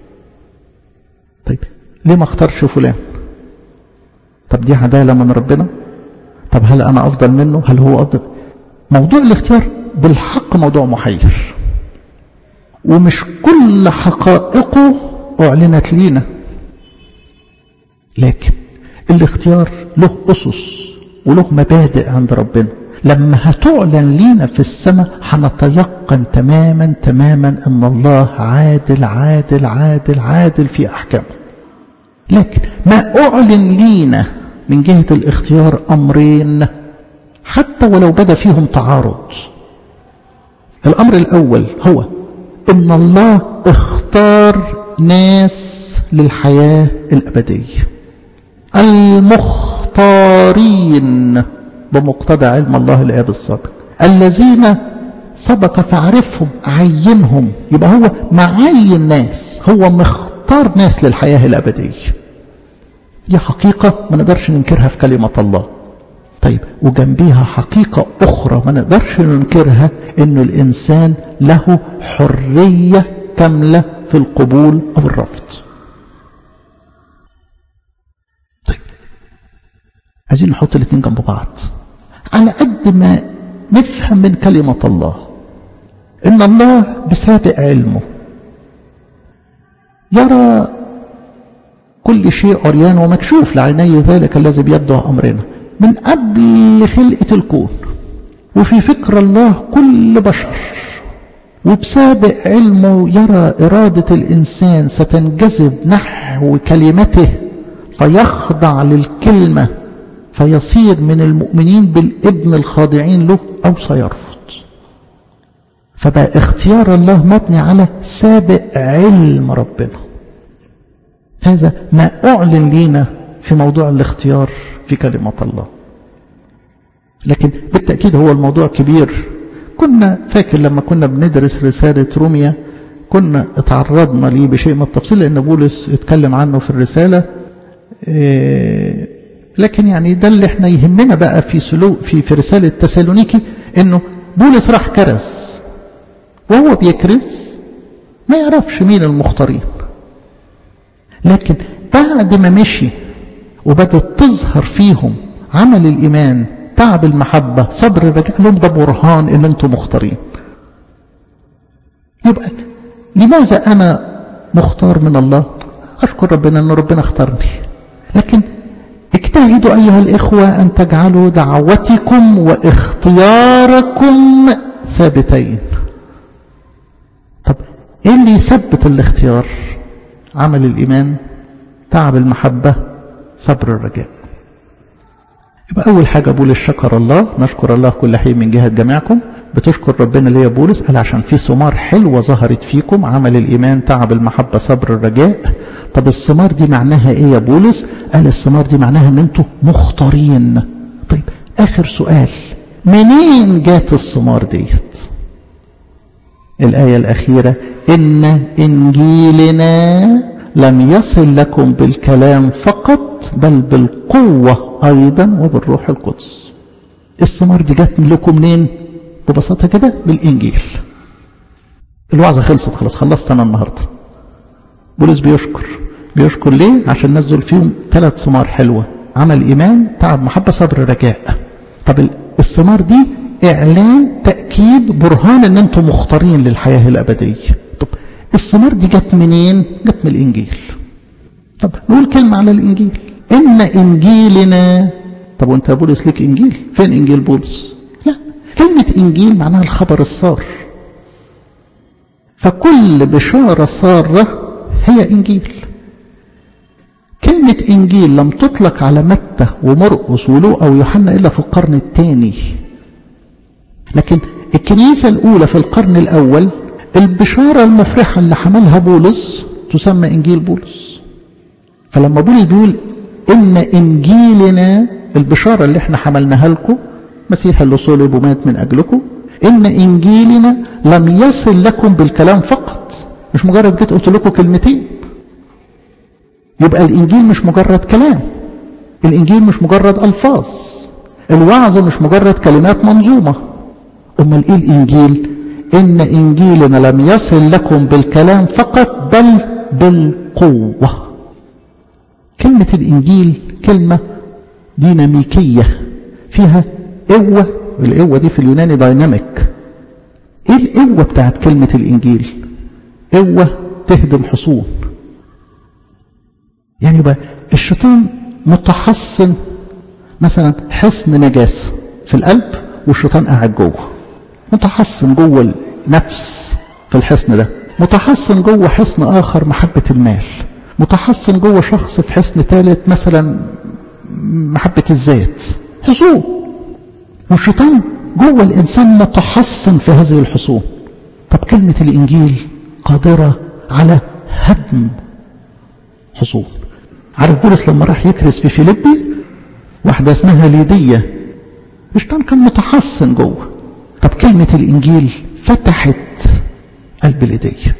طيب ليه ما اختارش فلان؟ طب دي عدالة من ربنا؟ طب هل انا افضل منه؟ هل هو افضل؟ موضوع الاختيار بالحق موضوع محير، ومش كل حقائقه اعلنت لينا، لكن الاختيار له أسس وله مبادئ عند ربنا. لما هتعلن لينا في السماء هنتيقن تماما تماما ان الله عادل عادل عادل عادل في احكامه. لكن ما اعلن لينا من جهة الاختيار امرين حتى ولو بدا فيهم تعارض. الامر الاول هو ان الله اختار ناس للحياة الابدية، المختارين بمقتضى علم الله الآب السابق، الذين سبق فعرفهم عينهم. يبقى هو معين ناس، هو مختار ناس للحياة الأبدية. دي حقيقة ما نقدرش ننكرها في كلمة الله. طيب وجنبيها حقيقة أخرى ما نقدرش ننكرها، إنه الإنسان له حرية كاملة في القبول أو الرفض. عايزين نحط الاثنين جنب بعض على قد ما نفهم من كلمة الله ان الله بسابق علمه يرى كل شيء عريان ومكشوف لعيني ذلك الذي بيده امرنا من قبل خلقة الكون. وفي فكر الله كل بشر وبسابق علمه يرى إرادة الإنسان ستنجذب نحو كلمته فيخضع للكلمة فيصير من المؤمنين بالابن الخاضعين له أو سيرفض. فبقى اختيار الله مبني على سابق علم ربنا. هذا ما أعلن لنا في موضوع الاختيار في كلمة الله. لكن بالتأكيد هو الموضوع كبير. كنا فاكر لما كنا بندرس رسالة روميا كنا اتعرضنا ليه بشيء من التفصيل لأن بولس اتكلم عنه في الرسالة. لكن يعني ده اللي احنا يهمنا بقى في سلوك في رسالة تسالونيكي، انه بولس راح كرز وهو بيكرز ما يعرفش مين المختارين، لكن بعد ما مشي وبدت تظهر فيهم عمل الإيمان، تعب المحبة، صبر الرجاء، لهم ده برهان ان انتم مختارين. يبقى لماذا انا مختار من الله؟ اشكر ربنا ان ربنا اختارني. لكن اجتهدوا ايها الاخوة ان تجعلوا دعوتكم واختياركم ثابتين. طب ايه اللي يثبت الاختيار؟ عمل الايمان، تعب المحبة، صبر الرجاء. يبقى اول حاجة بولس شكر الله، نشكر الله كل حين من جهة جميعكم. بتشكر ربنا ليه يا بولس؟ قال عشان في ثمار حلوة ظهرت فيكم، عمل الإيمان، تعب المحبة، صبر الرجاء. طب الثمار دي معناها ايه يا بولس؟ قال الثمار دي معناها ان انتوا مختارين. طيب اخر سؤال، منين جات الثمار ديت؟ الآية الأخيرة، إن إنجيلنا لم يصل لكم بالكلام فقط بل بالقوة أيضا وبالروح القدس. الثمار دي جات لكم منين؟ ببساطة كده بالإنجيل. الوعظة خلصت خلاص، خلصت أنا النهاردة. بولس بيشكر ليه؟ عشان الناس دول فيهم 3 ثمار حلوة، عمل إيمان، تعب محبة، صبر رجاء. طب الثمار دي إعلان، تأكيد، برهان إن أنتم مختارين للحياة الأبدية. طب الثمار دي جت منين؟ جت من الإنجيل. طب نقول كلمة على الإنجيل. إن إنجيلنا. طب وأنت يا بولس ليك إنجيل؟ فين إنجيل بولس؟ لا، كلمة إنجيل معناها الخبر السار. فكل بشارة سارة هي إنجيل. كلمة إنجيل لم تطلق على متى ومرقس ولوقا ويوحنا إلا في القرن الثاني. لكن الكنيسة الأولى في القرن الأول البشارة المفرحة اللي حملها بولس تسمى إنجيل بولس. فلما بولس بيقول إن إنجيلنا، البشارة اللي احنا حملناها لكم، مسيح اللي صلب ومات من أجلكم، إن إنجيلنا لم يصل لكم بالكلام فقط. مش مجرد جيت قلت لكم كلمتين. يبقى الإنجيل مش مجرد كلام، الإنجيل مش مجرد ألفاظ، الوعظ مش مجرد كلمات منظومة. أمال إيه الإنجيل؟ إن إنجيلنا لم يصل لكم بالكلام فقط بل بالقوة. كلمة الإنجيل كلمة ديناميكية فيها قوة. القوة دي في اليوناني دايناميك. إيه القوة بتاعت كلمة الإنجيل؟ قوة تهدم حصون. يعني بقى الشيطان متحصن مثلا حصن نجاسة في القلب والشيطان قاعد جوه، متحصن جوه النفس في الحصن ده، متحصن جوه حصن آخر محبة المال، متحصن جوه شخص في حصن ثالث مثلا محبة الذات، حصون. والشيطان جوه الإنسان متحصن في هذه الحصون. طب كلمة الإنجيل قادرة على هدم حصون. عارف بولس لما راح يكرس في فيليبي واحدة اسمها ليدية، الشيطان كان متحصن جوه. طب كلمة الإنجيل فتحت قلب ليدية.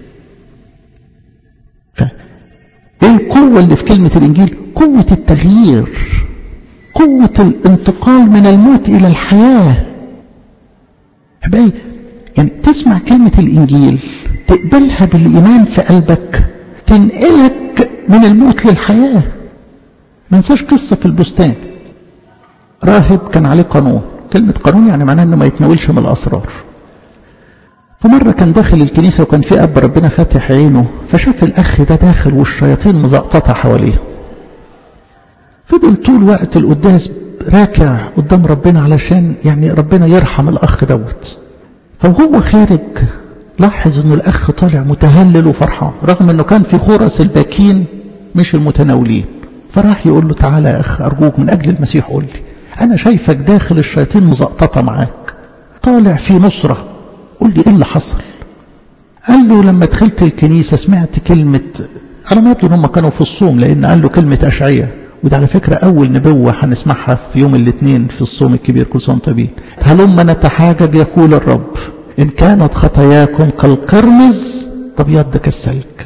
فإيه القوة اللي في كلمة الإنجيل؟ قوة التغيير، قوة الانتقال من الموت إلى الحياة. حبايبي يعني تسمع كلمة الإنجيل، تقبلها بالإيمان في قلبك، تنقلك من الموت للحياة. ما ننساش قصة في البستان، راهب كان عليه قانون. كلمة قانون يعني معناه انه ما يتناولش من الأسرار. فمرة كان داخل الكنيسة وكان في أب ربنا فاتح عينه، فشاف الأخ ده داخل والشياطين مزقططة حواليه. فضل طول وقت القداس راكع قدام ربنا علشان يعني ربنا يرحم الأخ دوت. فوهو خارج لاحظ انه الاخ طالع متهلل وفرحان رغم انه كان في خرس الباكين مش المتناولين. فراح يقول له تعالى يا اخ ارجوك من اجل المسيح قول لي، انا شايفك داخل الشياطين مزقططه معاك، طالع في نصره، قول لي ايه اللي حصل؟ قال له لما دخلت الكنيسه سمعت كلمه، على ما يبدو ان هم كانوا في الصوم، لان قال له كلمه اشعياء، وده على فكره اول نبوه هنسمعها في يوم الاثنين في الصوم الكبير كل سنه وانتم طيبين. هلما نتحاجج يقول الرب ان كانت خطاياكم كالقرمز تبيض كالثلج.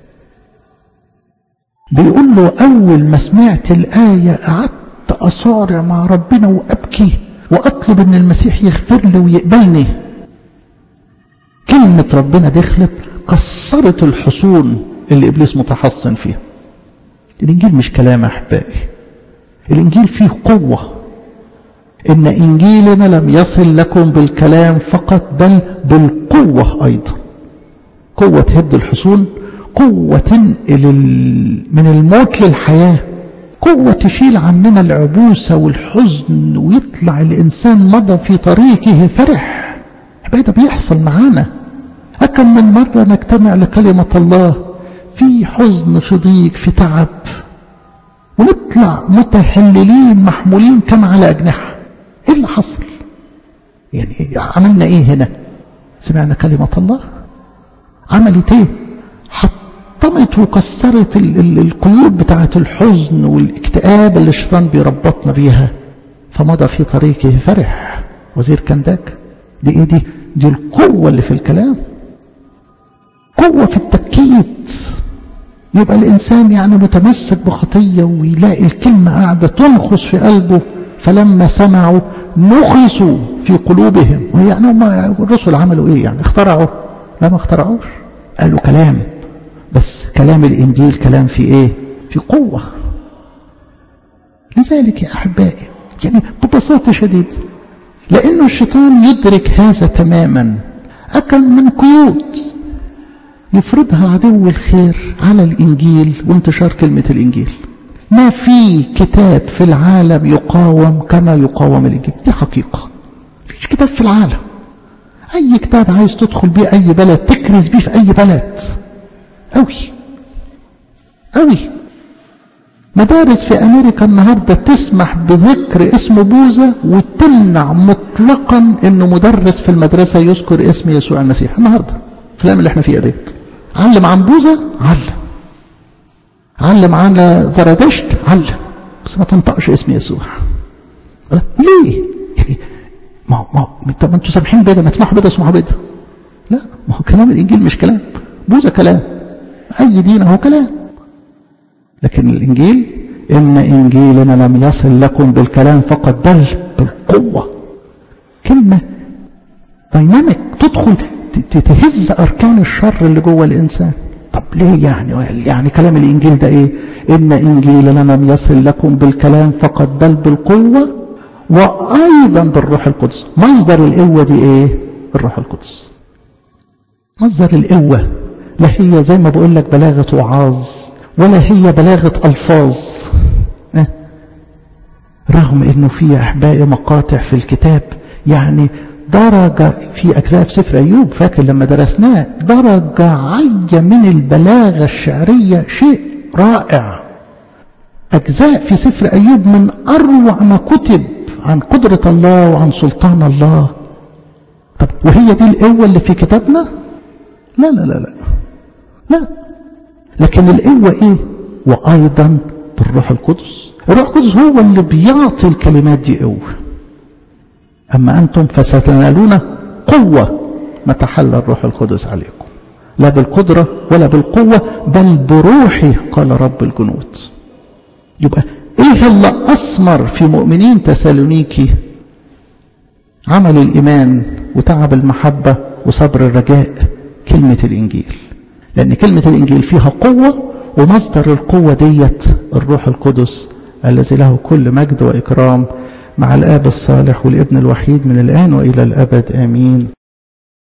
بيقول له اول ما سمعت الايه قعدت اصارع مع ربنا وابكي واطلب ان المسيح يغفر لي ويقبلني. كلمه ربنا دخلت كسرت الحصون اللي ابليس متحصن فيها. الانجيل مش كلام يا احبائي، الانجيل فيه قوه. ان انجيلنا لم يصل لكم بالكلام فقط بل بالقوه ايضا. قوه تهد الحصون، قوه تنقل من الموت للحياه، قوه تشيل عننا العبوسه والحزن ويطلع الانسان مضى في طريقه فرح. ده بيحصل معانا. أكم من مرة نجتمع لكلمة الله في حزن في ضيق في تعب ونطلع متهللين محمولين كما على أجنحة. إيه اللي حصل؟ يعني عملنا إيه هنا؟ سمعنا كلمة الله عملت إيه؟ حطمت وكسرت القيود بتاعة الحزن والاكتئاب اللي الشيطان بيربطنا بيها، فمضى في طريقه فرح. وزير كنداك دي إيه دي؟ دي القوة اللي في الكلام، قوة في التبكيت. يبقى الإنسان يعني متمسك بخطية ويلاقي الكلمة قاعدة تنخص في قلبه، فلما سمعوا نخصوا في قلوبهم. ويعني هم الرسل عملوا إيه؟ يعني اخترعوا؟ لا ما اخترعوش، قالوا كلام، بس كلام الإنجيل كلام في إيه؟ في قوة. لذلك يا أحبائي يعني ببساطة شديدة، لأنه الشيطان يدرك هذا تماما، أكم من قيود يفرضها عدو الخير على الإنجيل وانتشار كلمة الإنجيل. ما في كتاب في العالم يقاوم كما يقاوم الإنجيل، دي حقيقة. فيش كتاب في العالم، أي كتاب عايز تدخل بيه أي بلد تكرز بيه في أي بلد أوي أوي. مدارس في أمريكا النهاردة تسمح بذكر اسم بوذا وتمنع مطلقا إنه مدرس في المدرسة يذكر اسم يسوع المسيح. النهاردة في الأيام اللي احنا فيها ديت، علم عن بوذا علم عن زرادشت علم، بس ما تنطقش اسم يسوع. ليه؟ يعني طب انتوا سامحين بيدا، ما تسمحوا بيدا اسمحوا بيدا. لا، ما هو كلام الإنجيل مش كلام، بوذا كلام، أي دين هو كلام. لكن الإنجيل إن إنجيلنا لم يصل لكم بالكلام فقط بل بالقوة. كلمة دايناميك تدخل تهز أركان الشر اللي جوه الإنسان. طب ليه يعني كلام الإنجيل ده إيه؟ إن إنجيلنا لم يصل لكم بالكلام فقط بل بالقوة وأيضا بالروح القدس. مصدر القوة دي إيه؟ الروح القدس. مصدر القوة لا هي زي ما بقول لك بلاغة وعاظ ولا هي بلاغة ألفاظ. رغم إنه في أحبائي مقاطع في الكتاب يعني درجة في أجزاء في سفر أيوب، فاكر لما درسناه، درجة عالية من البلاغة الشعرية، شيء رائع. أجزاء في سفر أيوب من أروع ما كتب عن قدرة الله وعن سلطان الله. طب وهي دي القوة اللي في كتابنا؟ لا لا لا لا لا. لكن القوة إيه؟ وأيضا بالروح القدس. الروح القدس هو اللي بيعطي الكلمات دي قوة. أما أنتم فستنالون قوة متى حل الروح القدس عليكم، لا بالقدرة ولا بالقوة بل بروحي قال رب الجنود. يبقى إيه اللي أثمر في مؤمنين تسالونيكي؟ عمل الإيمان وتعب المحبة وصبر الرجاء، كلمة الإنجيل. لأن كلمة الإنجيل فيها قوة، ومصدر القوة ديت الروح القدس الذي له كل مجد وإكرام مع الآب الصالح والابن الوحيد من الآن وإلى الأبد آمين.